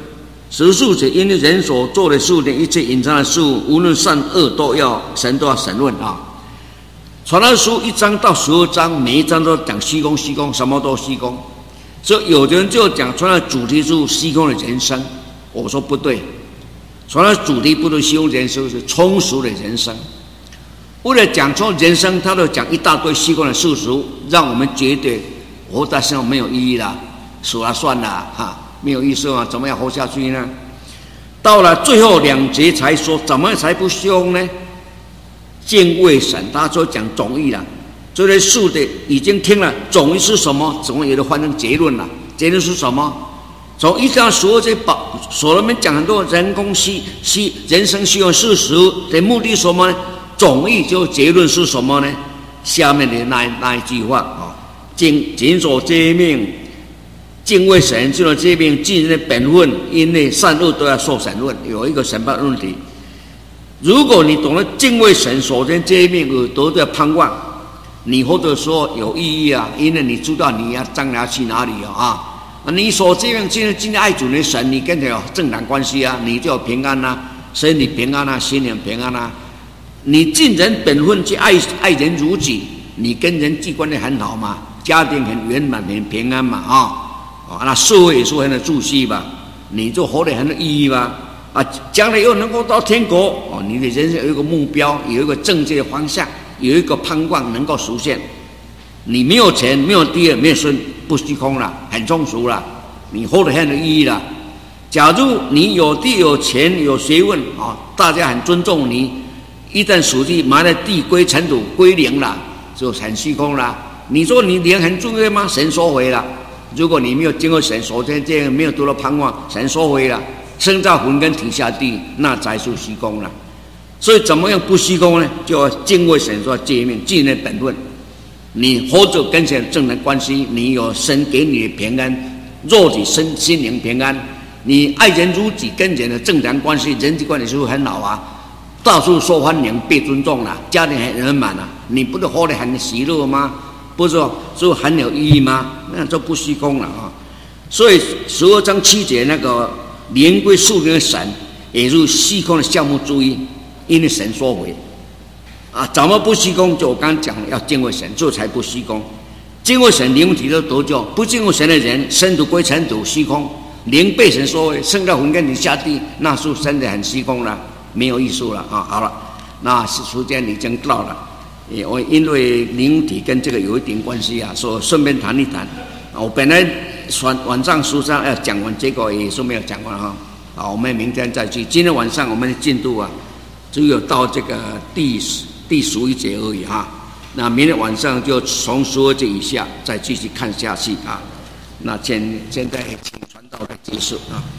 十数节，因为人所做的事的一切隐藏的事物，无论善恶，都要神都要审问啊。传道书一章到十二章，每一章都讲虚空，虚空什么都虚空。所以有的人就讲传道主题是虚空的人生，我说不对，传道主题不是虚空人生，是充实的人生。为了讲出人生，他都讲一大堆虚空的事实，让我们觉得活在世上没有意义了，数了算了哈。没有意思啊，怎么样活下去呢？到了最后两节才说怎么才不虚空呢？敬畏神，他说讲总义了。这类书的已经听了，总义是什么？总义都换成结论了。结论是什么？从一到十二节，所罗门讲很多人工虚虚人生虚空事实的目的是什么呢？总义就结论是什么呢？下面的那那一句话啊，谨谨守诫命。敬畏神，就了这边尽人的本分，因为善恶都要受审问，有一个审判问题。如果你懂得敬畏神，首先这一面有得的盼望，你活着说有意义啊，因为你知道你要将来要去哪里啊。你所这样今天今天爱主的神，你跟他有正当关系啊，你就平安啊，身体平安啊，心灵平安啊。你尽人本分去爱爱人如己，你跟人际关系很好嘛，家庭很圆满很平安嘛啊。啊，那社会也是很有秩序吧？你就活得很有意义吧？啊，将来又能够到天国哦，你的人生有一个目标，有一个正确的方向，有一个盼望能够实现。你没有钱，没有地，没有孙，不虚空了，很充足了，你活得很有意义了。假如你有地有钱有学问啊，大家很尊重你，一旦属地埋了地归尘土归零了，就很虚空了。你说你灵很重要吗？神收回了。如果你没有经过神，首先这样没有得到盼望，神收回了，生在魂跟体下地，那才是虚空了。所以怎么样不虚空呢？就要敬畏神，说诫命，尽人本分。你活着跟神正的关系，你有神给你的平安，肉体身心灵平安。你爱人如己，跟人的正常关系，人际关系是不是很好啊？到处受欢迎，被尊重了，家庭很圆满了，你不是活得很喜乐吗？不是说就很有意义吗？那就不虚空了啊！所以十二章七节那个灵归属灵的神，也是虚空的项目之一，因为神说回啊，怎么不虚空？就我刚刚讲了，要敬畏神，这才不虚空。敬畏神，灵体都得救；不敬畏神的人，身土归尘土，虚空。灵被神说回，生到魂跟你下地，那是真的很虚空了，没有艺术了啊！好了，那时间已经到了。我因为灵体跟这个有一点关系啊，所以顺便谈一谈。我本来晚晚上书上要讲完，结果也是没有讲完哈。好，我们明天再去。今天晚上我们的进度啊，只有到这个第第十一节而已哈。那明天晚上就从十二节以下再继续看下去啊。那现现在请传道来结束啊。